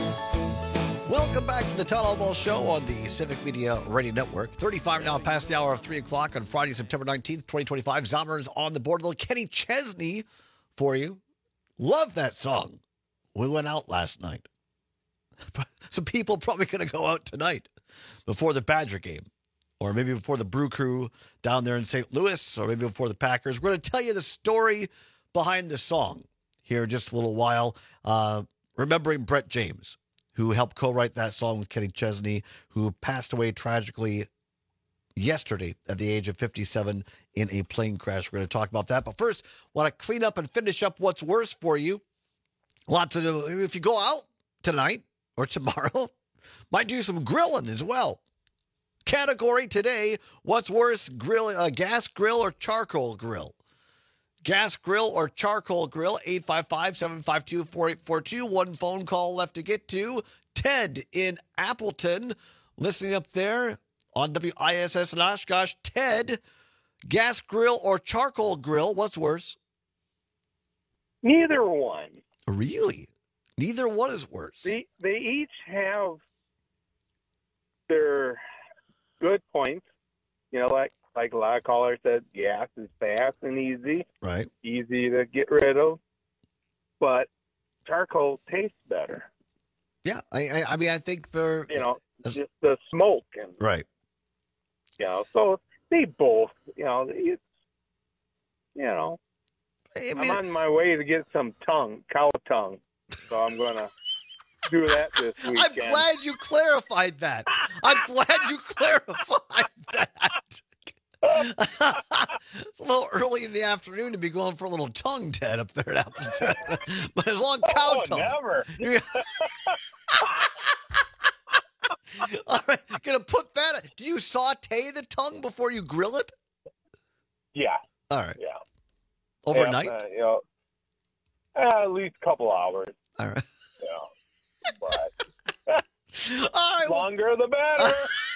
Welcome back to the Town Hall Ball Show on the Civic Media Radio Network. thirty-five now past the hour of three o'clock on Friday, September nineteenth, twenty twenty-five. Zombers on the board. A little Kenny Chesney for you. Love that song. We went out last night. Some people probably going to go out tonight before the Badger game. Or maybe before the Brew Crew down there in Saint Louis. Or maybe before the Packers. We're going to tell you the story behind the song here in just a little while. Uh, remembering Brett James, who helped co-write that song with Kenny Chesney, who passed away tragically yesterday at the age of fifty-seven in a plane crash. We're going to talk about that. But first, want to clean up and finish up what's worse for you. Lots of, if you go out tonight or tomorrow, might do some grilling as well. Category today, what's worse, grill, uh, gas grill or charcoal grill? Gas grill or charcoal grill, eight five five, seven five two, four eight four two. One phone call left to get to. Ted in Appleton, listening up there on W I S S in Oshkosh. Ted, gas grill or charcoal grill, what's worse? Neither one. Really? Neither one is worse. They, they each have their good points. You know, like Like a lot of callers said, gas is fast and easy. Right. Easy to get rid of. But charcoal tastes better. Yeah. I I, I mean, I think for... You know, just the smoke. And, right. You know, so they both, you know, it's, you know, I mean, I'm on my way to get some tongue, cow tongue. So I'm going to do that this weekend. I'm glad you clarified that. I'm glad you clarified that. It's a little early in the afternoon to be going for a little tongue, Ted, up there at Appleton. But as long cow oh, tongue. Never. All right, gonna put that. Do you saute the tongue before you grill it? Yeah. All right. Yeah. Overnight? Yeah, uh, you know, uh, at least a couple hours. All right. You know, but all right, longer well, the better.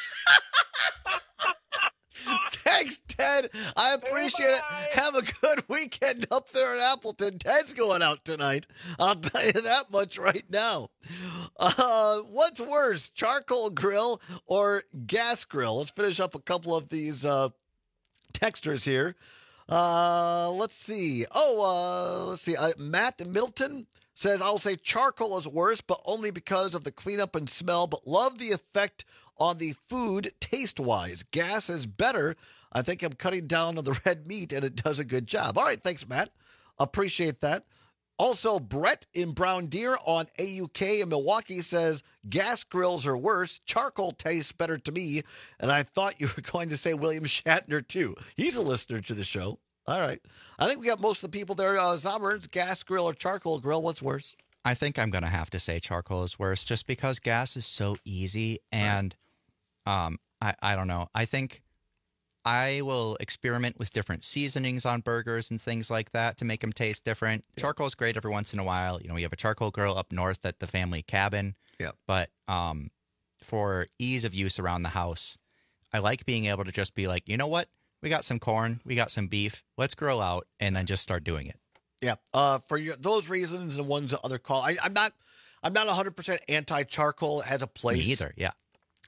Thanks, Ted. I appreciate it. Have a good weekend up there in Appleton. Ted's going out tonight. I'll tell you that much right now. Uh, what's worse, charcoal grill or gas grill? Let's finish up a couple of these uh, texters here. Uh, let's see. Oh, uh, let's see. Uh, Matt in Middleton says, I'll say charcoal is worse, but only because of the cleanup and smell, but love the effect on the food taste-wise. Gas is better. I think I'm cutting down on the red meat, and it does a good job. All right, thanks, Matt. Appreciate that. Also, Brett in Brown Deer on A U K in Milwaukee says, gas grills are worse. Charcoal tastes better to me. And I thought you were going to say William Shatner, too. He's a listener to the show. All right. I think we got most of the people there. Uh, Zombers, gas grill or charcoal grill, what's worse? I think I'm going to have to say charcoal is worse just because gas is so easy. And um, I, I don't know. I think I will experiment with different seasonings on burgers and things like that to make them taste different. Yeah. Charcoal is great every once in a while. You know, we have a charcoal grill up north at the family cabin. Yeah. But um, for ease of use around the house, I like being able to just be like, you know what? We got some corn. We got some beef. Let's grill out and then just start doing it. Yeah. Uh, for your, those reasons and ones that other call, I, I'm not, I'm not one hundred percent anti-charcoal. It has a place. Me either. Yeah.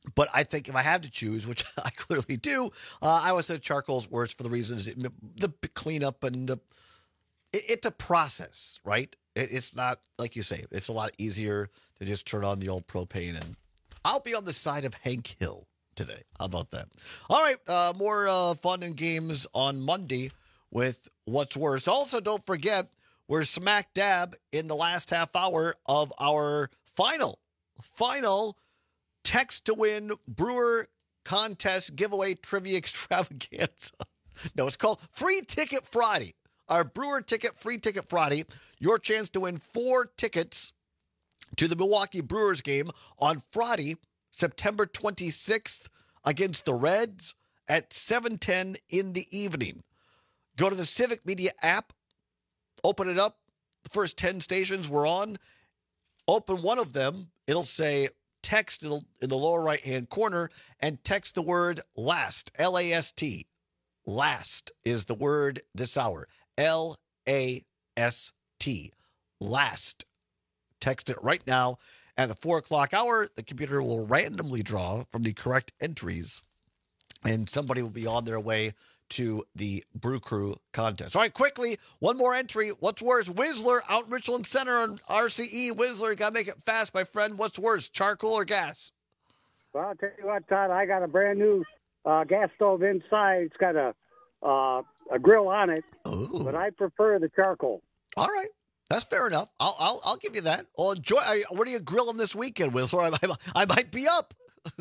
But I think if I had to choose, which I clearly do, uh, I would say charcoal's worse for the reasons it, the cleanup and the it, it's a process, right? It, it's not like you say. It's a lot easier to just turn on the old propane, and I'll be on the side of Hank Hill today. How about that? All right, uh, more uh, fun and games on Monday with What's Worse. Also, don't forget we're smack dab in the last half hour of our final final. Text to win Brewer contest giveaway trivia extravaganza. No, it's called Free Ticket Friday. Our Brewer ticket, Free Ticket Friday. Your chance to win four tickets to the Milwaukee Brewers game on Friday, September twenty-sixth against the Reds at seven ten in the evening. Go to the Civic Media app, open it up. The first ten stations we're on. Open one of them. It'll say text in the lower right-hand corner and text the word LAST, L A S T. LAST is the word this hour. L A S T. LAST. Text it right now. At the four o'clock hour, the computer will randomly draw from the correct entries, and somebody will be on their way to the Brew Crew contest. All right, quickly, one more entry. What's worse? Whistler out in Richland Center on R C E. Whistler, you got to make it fast, my friend. What's worse, charcoal or gas? Well, I'll tell you what, Todd, I got a brand new uh, gas stove inside. It's got a uh, a grill on it, Ooh. But I prefer the charcoal. All right. That's fair enough. I'll I'll, I'll give you that. Well, enjoy. What are you grilling this weekend, Whistler? I, I, I might be up.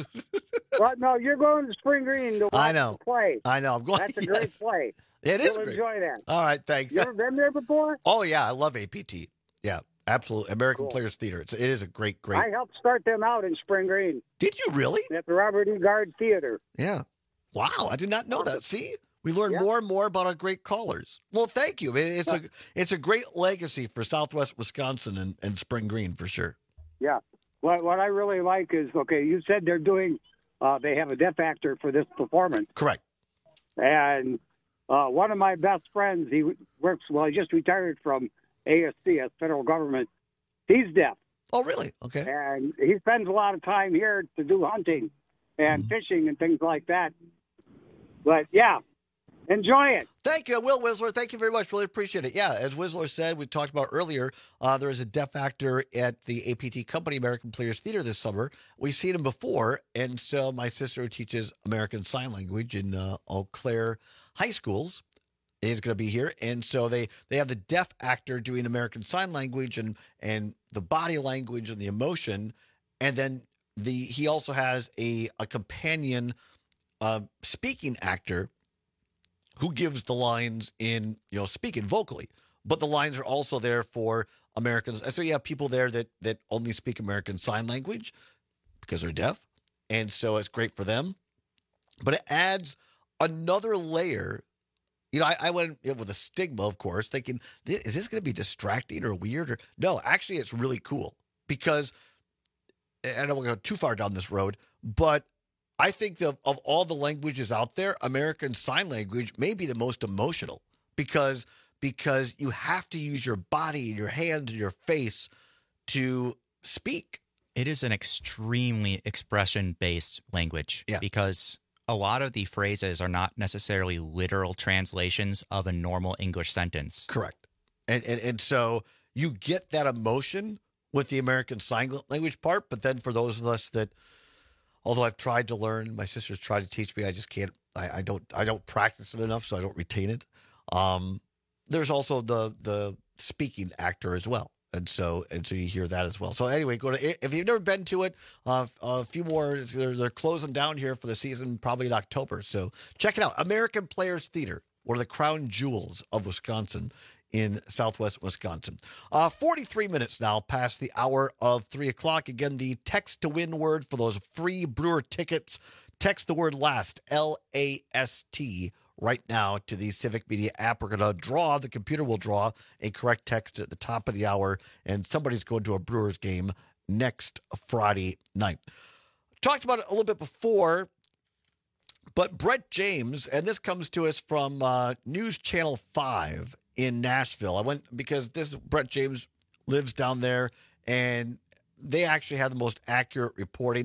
Well, no, you're going to Spring Green to watch I know. the play. I know. I'm going. That's a yes. great play. It is You'll great. enjoy that. All right, thanks. You ever been there before? Oh yeah, I love A P T. Yeah, absolutely. American Cool. Players Theater. It's, it is a great, great. I helped start them out in Spring Green. Did you really? At the Robert E. Gard Theater. Yeah. Wow, I did not know that. See, we learn more and more about our great callers. Well, thank you. I mean, it's a it's a great legacy for Southwest Wisconsin and, and Spring Green for sure. Yeah. What what I really like is, okay, you said they're doing, uh, they have a deaf actor for this performance. Correct. And uh, one of my best friends, he works, well, he just retired from A S C, as federal government. He's deaf. Oh, really? Okay. And he spends a lot of time here to do hunting and Mm-hmm. fishing and things like that. But, yeah, enjoy it. Thank you, Will Whistler. Thank you very much. Really appreciate it. Yeah, as Whistler said, we talked about earlier, uh, there is a deaf actor at the A P T Company American Players Theater this summer. We've seen him before, and so my sister who teaches American Sign Language in uh, Eau Claire high schools is going to be here, and so they they have the deaf actor doing American Sign Language and and the body language and the emotion, and then the he also has a a companion uh, speaking actor who gives the lines in, you know, speaking vocally, but the lines are also there for Americans. So you have people there that that only speak American Sign Language because they're deaf, and so it's great for them. But it adds another layer. You know, I, I went in with a stigma, of course, thinking, is this going to be distracting or weird? Or no, actually, it's really cool because I don't want to go too far down this road, but I think that of all the languages out there, American Sign Language may be the most emotional because because you have to use your body and your hands and your face to speak. It is an extremely expression-based language Yeah. because a lot of the phrases are not necessarily literal translations of a normal English sentence. Correct. And and, and so you get that emotion with the American Sign Language part, but then for those of us that, although I've tried to learn, my sister's tried to teach me, I just can't, I, I don't I don't practice it enough, so I don't retain it. Um, there's also the the speaking actor as well. And so and so you hear that as well. So anyway, go to if you've never been to it, uh, a few more. They're, they're closing down here for the season, probably in October. So check it out. American Players Theater, one of the crown jewels of Wisconsin in Southwest Wisconsin. Uh, forty-three minutes now past the hour of three o'clock. Again, the text to win word for those free Brewer tickets. Text the word LAST, L A S T, right now to the Civic Media app. We're going to draw, the computer will draw a correct text at the top of the hour, and somebody's going to a Brewers game next Friday night. Talked about it a little bit before, but Brett James, and this comes to us from uh, News Channel five in Nashville. I went because this Brett James lives down there, and they actually have the most accurate reporting.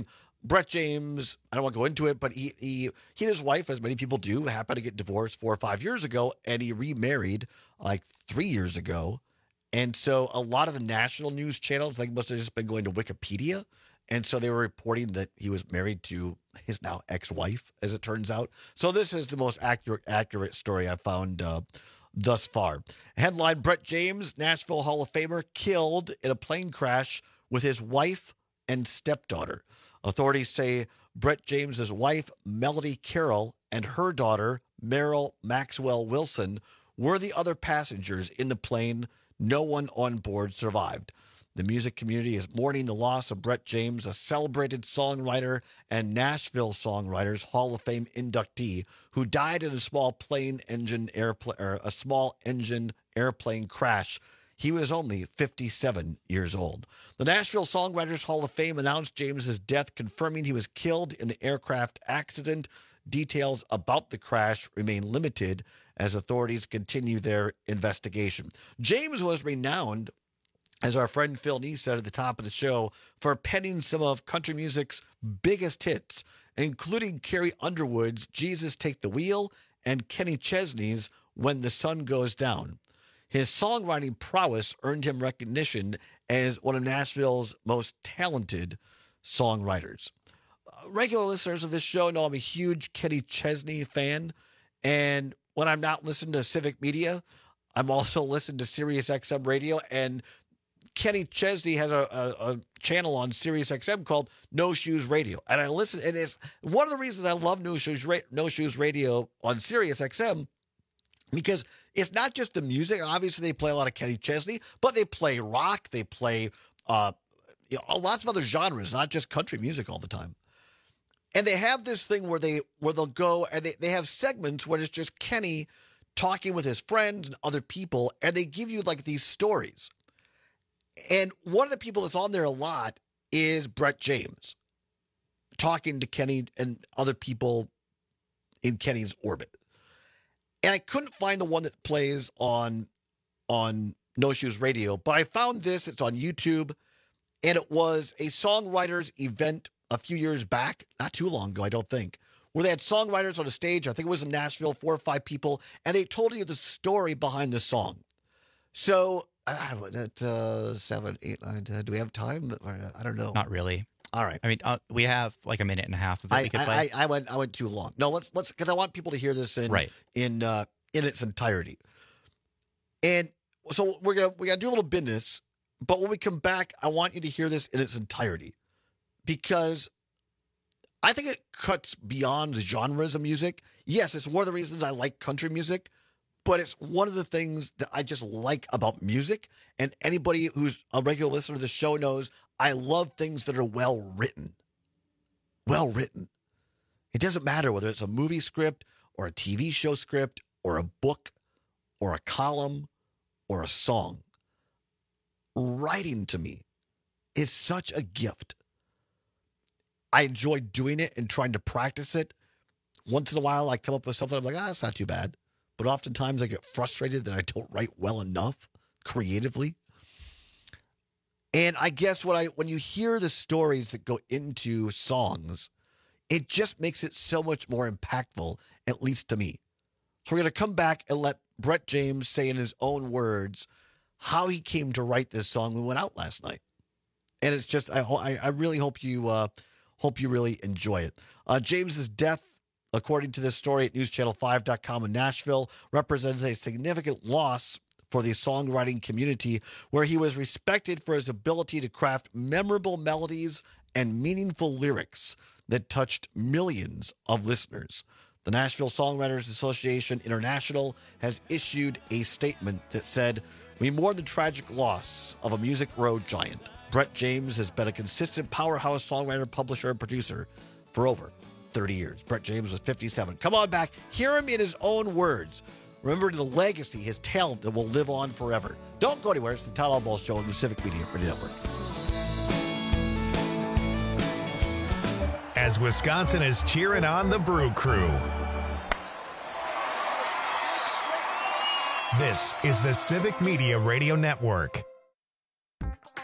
Brett James, I don't want to go into it, but he, he, he and his wife, as many people do, happened to get divorced four or five years ago, and he remarried like three years ago. And so a lot of the national news channels, like, must have just been going to Wikipedia. And so they were reporting that he was married to his now ex-wife, as it turns out. So this is the most accurate accurate story I've found uh, thus far. Headline, Brett James, Nashville Hall of Famer, killed in a plane crash with his wife and stepdaughter. Authorities say Brett James's wife, Melody Carroll, and her daughter, Meryl Maxwell Wilson, were the other passengers in the plane. No one on board survived. The music community is mourning the loss of Brett James, a celebrated songwriter and Nashville Songwriters Hall of Fame inductee who died in a small plane engine airplane or a small engine airplane crash. He was only fifty-seven years old. The Nashville Songwriters Hall of Fame announced James's death, confirming he was killed in the aircraft accident. Details about the crash remain limited as authorities continue their investigation. James was renowned, as our friend Phil Nee said at the top of the show, for penning some of country music's biggest hits, including Carrie Underwood's Jesus Take the Wheel and Kenny Chesney's When the Sun Goes Down. His songwriting prowess earned him recognition as one of Nashville's most talented songwriters. Uh, regular listeners of this show know I'm a huge Kenny Chesney fan, and when I'm not listening to Civic Media, I'm also listening to Sirius X M Radio, and Kenny Chesney has a, a, a channel on Sirius X M called No Shoes Radio. And I listen, and it's one of the reasons I love No Shoes, No Shoes Radio on Sirius X M, because it's not just the music. Obviously, they play a lot of Kenny Chesney, but they play rock. They play uh, you know, lots of other genres, not just country music all the time. And they have this thing where, they, where they'll go, and they, they have segments where it's just Kenny talking with his friends and other people, and they give you like these stories. And one of the people that's on there a lot is Brett James, talking to Kenny and other people in Kenny's orbit. And I couldn't find the one that plays on, on No Shoes Radio, but I found this. It's on YouTube, and it was a songwriters event a few years back, not too long ago, I don't think, where they had songwriters on a stage. I think it was in Nashville, four or five people, and they told you the story behind the song. So I don't know, at uh, seven, eight, nine, ten. Do we have time? I don't know. Not really. All right. I mean, uh, we have like a minute and a half of it I, we could I, play. I, I went. I went too long. No, let's let's because I want people to hear this in right. in uh, in its entirety. And so we're gonna we gotta do a little business, but when we come back, I want you to hear this in its entirety because I think it cuts beyond genres of music. Yes, it's one of the reasons I like country music. But it's one of the things that I just like about music. And anybody who's a regular listener to the show knows I love things that are well written. Well written. It doesn't matter whether it's a movie script or a T V show script or a book or a column or a song. Writing to me is such a gift. I enjoy doing it and trying to practice it. Once in a while, I come up with something. I'm like, ah, that's not too bad. But oftentimes I get frustrated that I don't write well enough creatively. And I guess what I when you hear the stories that go into songs, it just makes it so much more impactful, at least to me. So we're going to come back and let Brett James say in his own words how he came to write this song we went out last night. And it's just, I, I, I really hope you uh, hope you really enjoy it. Uh, James's death, according to this story at news channel five dot com in Nashville, represents a significant loss for the songwriting community, where he was respected for his ability to craft memorable melodies and meaningful lyrics that touched millions of listeners. The Nashville Songwriters Association International has issued a statement that said, "We mourn the tragic loss of a Music Row giant. Brett James has been a consistent powerhouse songwriter, publisher, and producer for over thirty years. Brett James was fifty-seven. Come on back. Hear him in his own words. Remember the legacy, his talent that will live on forever. Don't go anywhere. It's the Todd Albaugh Show on the Civic Media Radio Network. As Wisconsin is cheering on the Brew Crew. This is the Civic Media Radio Network.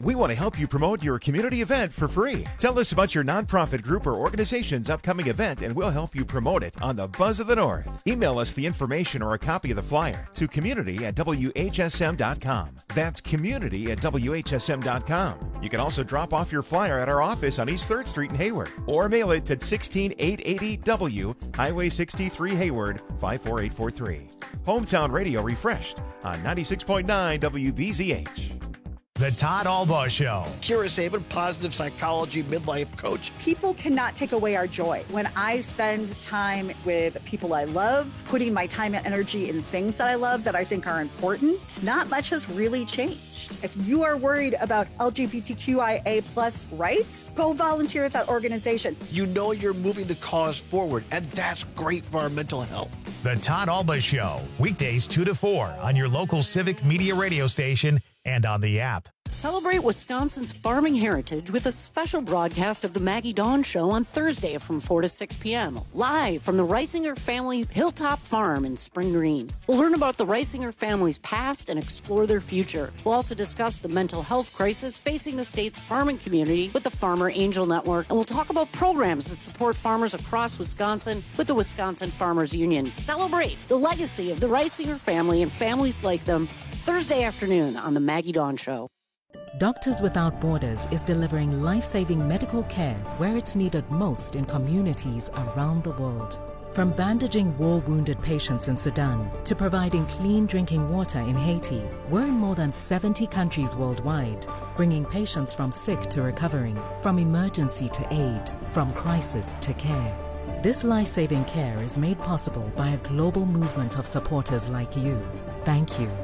We want to help you promote your community event for free. Tell us about your nonprofit group or organization's upcoming event, and we'll help you promote it on the Buzz of the North. Email us the information or a copy of the flyer to community at W H S M dot com. That's community at W H S M dot com. You can also drop off your flyer at our office on East third Street in Hayward, or mail it to sixteen eight eighty W, Highway sixty-three, Hayward, five four eight four three. Hometown Radio refreshed on ninety-six point nine W B Z H. The Todd Albaugh Show. Kira Sabin, positive psychology midlife coach. People cannot take away our joy. When I spend time with people I love, putting my time and energy in things that I love that I think are important, not much has really changed. If you are worried about L G B T Q I A plus rights, go volunteer at that organization. You know you're moving the cause forward, and that's great for our mental health. The Todd Albaugh Show, weekdays two to four on your local Civic Media radio station and on the app. Celebrate Wisconsin's farming heritage with a special broadcast of the Maggie Dawn Show on Thursday from four to six p.m. live from the Reisinger family Hilltop Farm in Spring Green. We'll learn about the Reisinger family's past and explore their future. We'll also discuss the mental health crisis facing the state's farming community with the Farmer Angel Network, and we'll talk about programs that support farmers across Wisconsin with the Wisconsin Farmers Union. Celebrate the legacy of the Reisinger family and families like them Thursday afternoon on the Maggie Dawn Show. Doctors Without Borders is delivering life-saving medical care where it's needed most in communities around the world. From bandaging war-wounded patients in Sudan to providing clean drinking water in Haiti, we're in more than seventy countries worldwide, bringing patients from sick to recovering, from emergency to aid, from crisis to care. This life-saving care is made possible by a global movement of supporters like you. Thank you.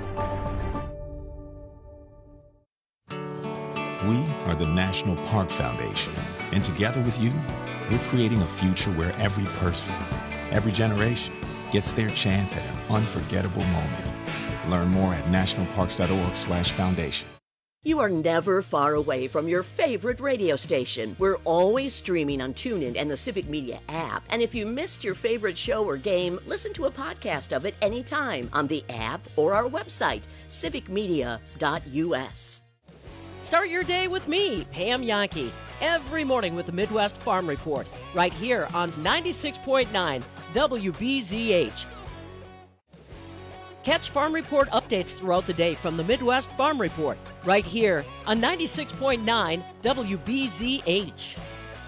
We are the National Park Foundation, and together with you, we're creating a future where every person, every generation, gets their chance at an unforgettable moment. Learn more at nationalparks.org slash foundation. You are never far away from your favorite radio station. We're always streaming on TuneIn and the Civic Media app. And if you missed your favorite show or game, listen to a podcast of it anytime on the app or our website, civic media dot U S. Start your day with me, Pam Yankee, every morning with the Midwest Farm Report, right here on ninety-six point nine W B Z H. Catch Farm Report updates throughout the day from the Midwest Farm Report, right here on ninety-six point nine W B Z H.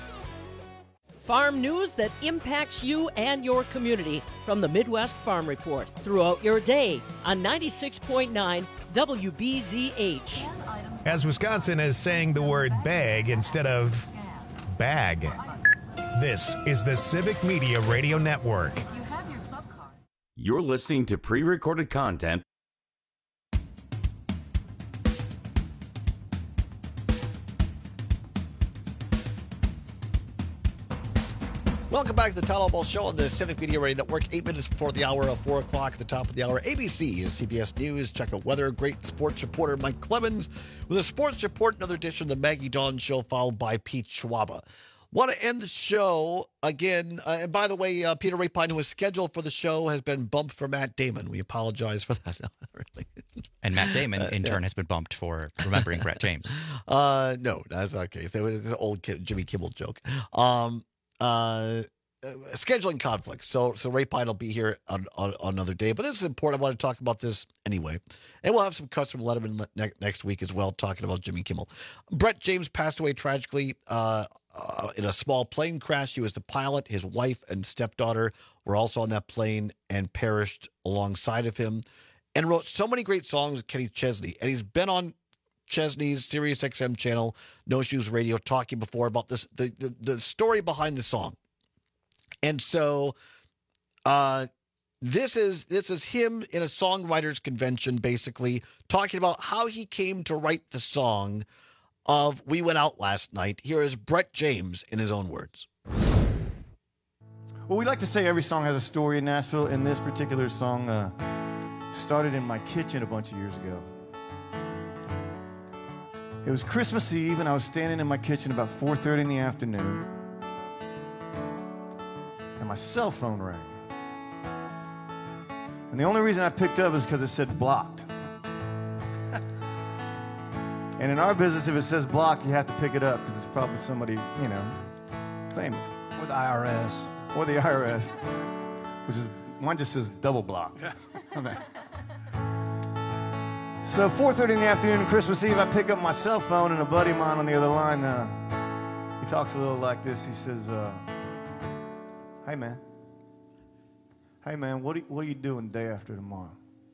Farm news that impacts you and your community from the Midwest Farm Report throughout your day on ninety-six point nine W B Z H. As Wisconsin is saying the word bag instead of bag. This is the Civic Media Radio Network. You're listening to pre-recorded content. Welcome back to the Todd Albaugh Show on the Civic Media Radio Network. Eight minutes before the hour of four o'clock at the top of the hour. A B C and C B S News. Check out weather. Great sports reporter Mike Clemens with a sports report. Another edition of the Maggie Dawn Show, followed by Pete Schwaba. Want to end the show again. Uh, and by the way, uh, Peter Rapine, who was scheduled for the show, has been bumped for Matt Damon. We apologize for that. No, really. And Matt Damon, in uh, turn, yeah. has been bumped for remembering Brett James. Uh, no, that's not the case. It was an old Jimmy Kimmel joke. Um, uh, Uh, scheduling conflicts. So so Ray Pine will be here on, on, on another day. But this is important. I want to talk about this anyway. And we'll have some cuts from Letterman ne- next week as well, talking about Jimmy Kimmel. Brett James passed away tragically uh, uh, in a small plane crash. He was the pilot. His wife and stepdaughter were also on that plane and perished alongside of him, and wrote so many great songs with Kenny Chesney. And he's been on Chesney's Sirius X M channel, No Shoes Radio, talking before about this the, the, the story behind the song. And so uh, this is this is him in a songwriters convention, basically talking about how he came to write the song of We Went Out Last Night. Here is Brett James in his own words. Well, we like to say every song has a story in Nashville, and this particular song uh, started in my kitchen a bunch of years ago. It was Christmas Eve, and I was standing in my kitchen about four thirty in the afternoon. And my cell phone rang. And the only reason I picked up is because it said blocked. And in our business, if it says blocked, you have to pick it up because it's probably somebody, you know, famous. Or the I R S. Or the I R S, which is, mine just says double blocked. Okay. So four thirty in the afternoon, Christmas Eve, I pick up my cell phone, and a buddy of mine on the other line, uh, he talks a little like this. He says, uh, hey, man. Hey, man, what are, what are you doing day after tomorrow?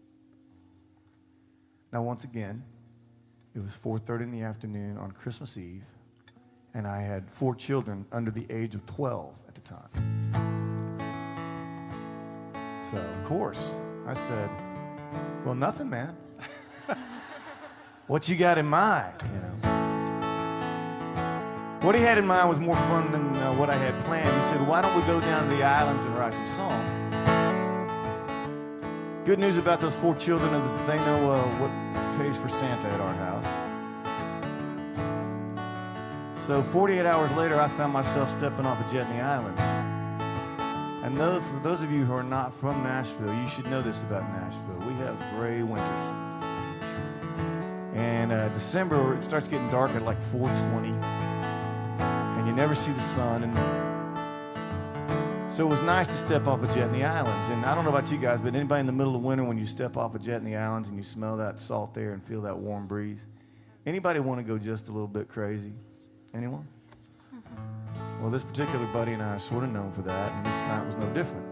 Now, once again, it was four thirty in the afternoon on Christmas Eve, and I had four children under the age of twelve at the time. So, of course, I said, well, nothing, man. What you got in mind, you know? What he had in mind was more fun than uh, what I had planned. He said, why don't we go down to the islands and write some songs? Good news about those four children is they know uh, what pays for Santa at our house. So forty-eight hours later, I found myself stepping off a jet in the islands. And those, for those of you who are not from Nashville, you should know this about Nashville. We have gray winters. And uh, December, it starts getting dark at like four twenty. And you never see the sun. And so it was nice to step off a jet in the islands. And I don't know about you guys, but anybody in the middle of winter when you step off a jet in the islands and you smell that salt air and feel that warm breeze? Anybody want to go just a little bit crazy? Anyone? Well, this particular buddy and I are sort of known for that, and this night was no different.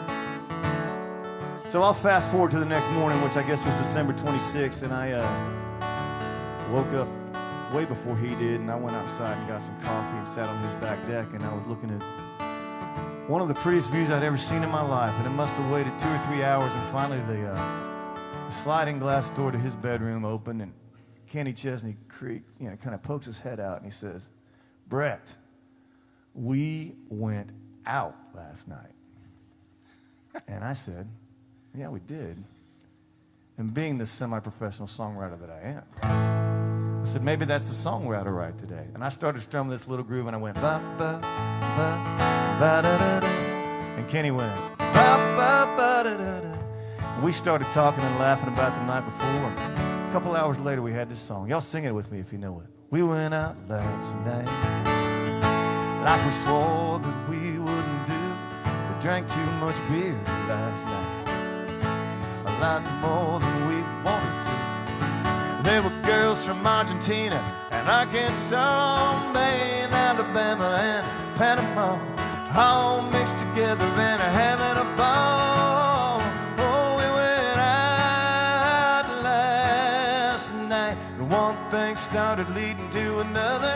So I'll fast forward to the next morning, which I guess was December twenty-sixth, and I uh, woke up way before he did, and I went outside and got some coffee and sat on his back deck, and I was looking at one of the prettiest views I'd ever seen in my life, and it must have waited two or three hours, and finally the, uh, the sliding glass door to his bedroom opened, and Kenny Chesney Creek, you know, kind of pokes his head out, and he says, Brett, we went out last night. And I said, yeah, we did. And being the semi-professional songwriter that I am, I said, maybe that's the song we ought to write today. And I started strumming this little groove, and I went, ba, ba, ba, ba, da, da, da. And Kenny went, ba, ba, ba, da, da, da. And we started talking and laughing about the night before. A couple hours later, we had this song. Y'all sing it with me if you know it. We went out last night like we swore that we wouldn't do. We drank too much beer last night, a lot more than we wanted to. There were girls from Argentina and Arkansas, Maine, Alabama, and Panama, all mixed together and having a ball. Oh, we went out last night, and one thing started leading to another.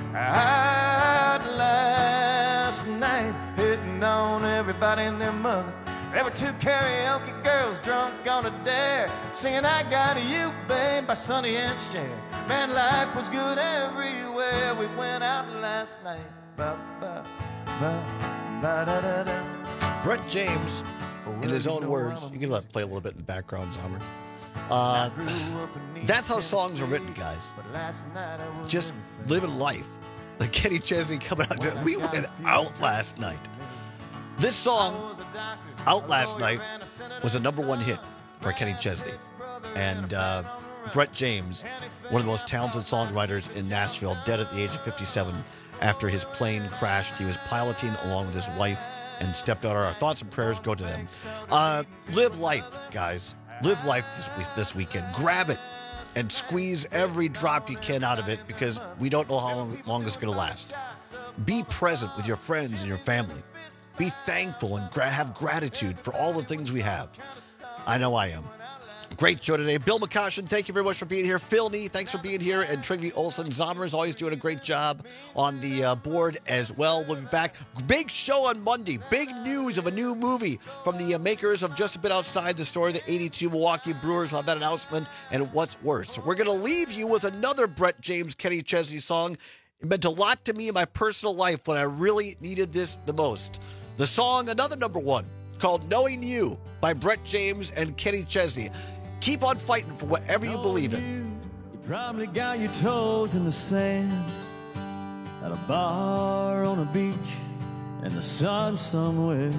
Out last night, hitting on everybody and their mother. There were two karaoke girls drunk on a dare, singing I Got You, Babe by Sonny and Cher. Man, life was good everywhere. We went out last night. Ba, ba, ba, ba, da, da, da. Brett James, in his own words, you can let play a little bit in the background, Zomer. Uh, that's how songs are written, guys. Just living life. Like Kenny Chesney coming out. To, we went out last night. This song, Out Last Night, was a number one hit for Kenny Chesney. And uh, Brett James, one of the most talented songwriters in Nashville, dead at the age of fifty-seven after his plane crashed. He was piloting along with his wife and stepped out. Our thoughts and prayers go to them. Uh, live life, guys. Live life this week, this weekend. Grab it and squeeze every drop you can out of it because we don't know how long, long it's going to last. Be present with your friends and your family. Be thankful and gra- have gratitude for all the things we have. I know I am. Great show today. Bill McCoshen, thank you very much for being here. Phil Nee, thanks for being here. And Trygve Olsen. Zomer is always doing a great job on the uh, board as well. We'll be back. Big show on Monday. Big news of a new movie from the uh, makers of Just a Bit Outside the Story. The eighty-two Milwaukee Brewers will have that announcement. And what's worse, we're going to leave you with another Brett James, Kenny Chesney song. It meant a lot to me in my personal life when I really needed this the most. The song, another number one, called Knowing You by Brett James and Kenny Chesney. Keep on fighting for whatever you believe in. You probably got your toes in the sand at a bar on a beach in the sun somewhere.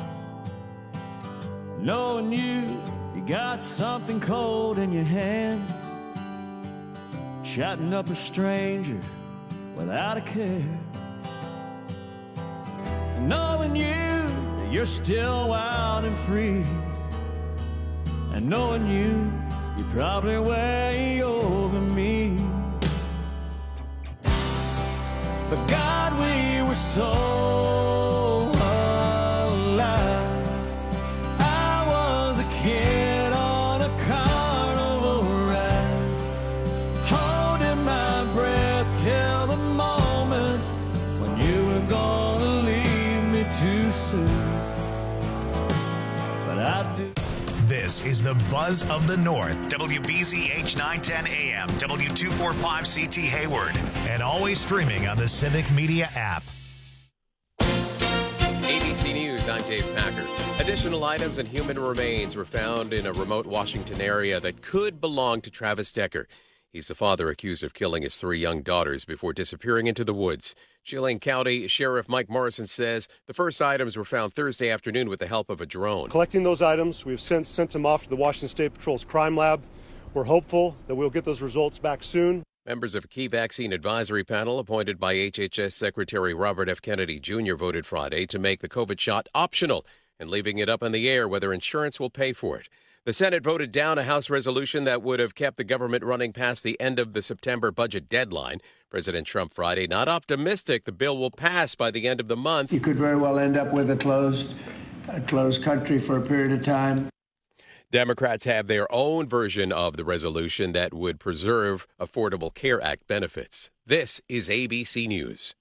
Knowing you, you got something cold in your hand. chatting up a stranger without a care. Knowing you, that you're still wild and free. And knowing you, you're probably way over me. But God, we were so alive. I was a kid on a carnival ride, holding my breath till the moment when you were gonna leave me too soon. But I do. This is the Buzz of the North, W B Z H nine ten A M, W two forty-five C T Hayward, and always streaming on the Civic Media app. A B C News, I'm Dave Packer. Additional items and human remains were found in a remote Washington area that could belong to Travis Decker. He's the father accused of killing his three young daughters before disappearing into the woods. Chelan County Sheriff Mike Morrison says the first items were found Thursday afternoon with the help of a drone. Collecting those items, we've since sent them off to the Washington State Patrol's crime lab. We're hopeful that we'll get those results back soon. Members of a key vaccine advisory panel appointed by H H S Secretary Robert F. Kennedy Junior voted Friday to make the COVID shot optional and leaving it up in the air whether insurance will pay for it. The Senate voted down a House resolution that would have kept the government running past the end of the September budget deadline. President Trump Friday not optimistic the bill will pass by the end of the month. You could very well end up with a closed, a closed country for a period of time. Democrats have their own version of the resolution that would preserve Affordable Care Act benefits. This is A B C News.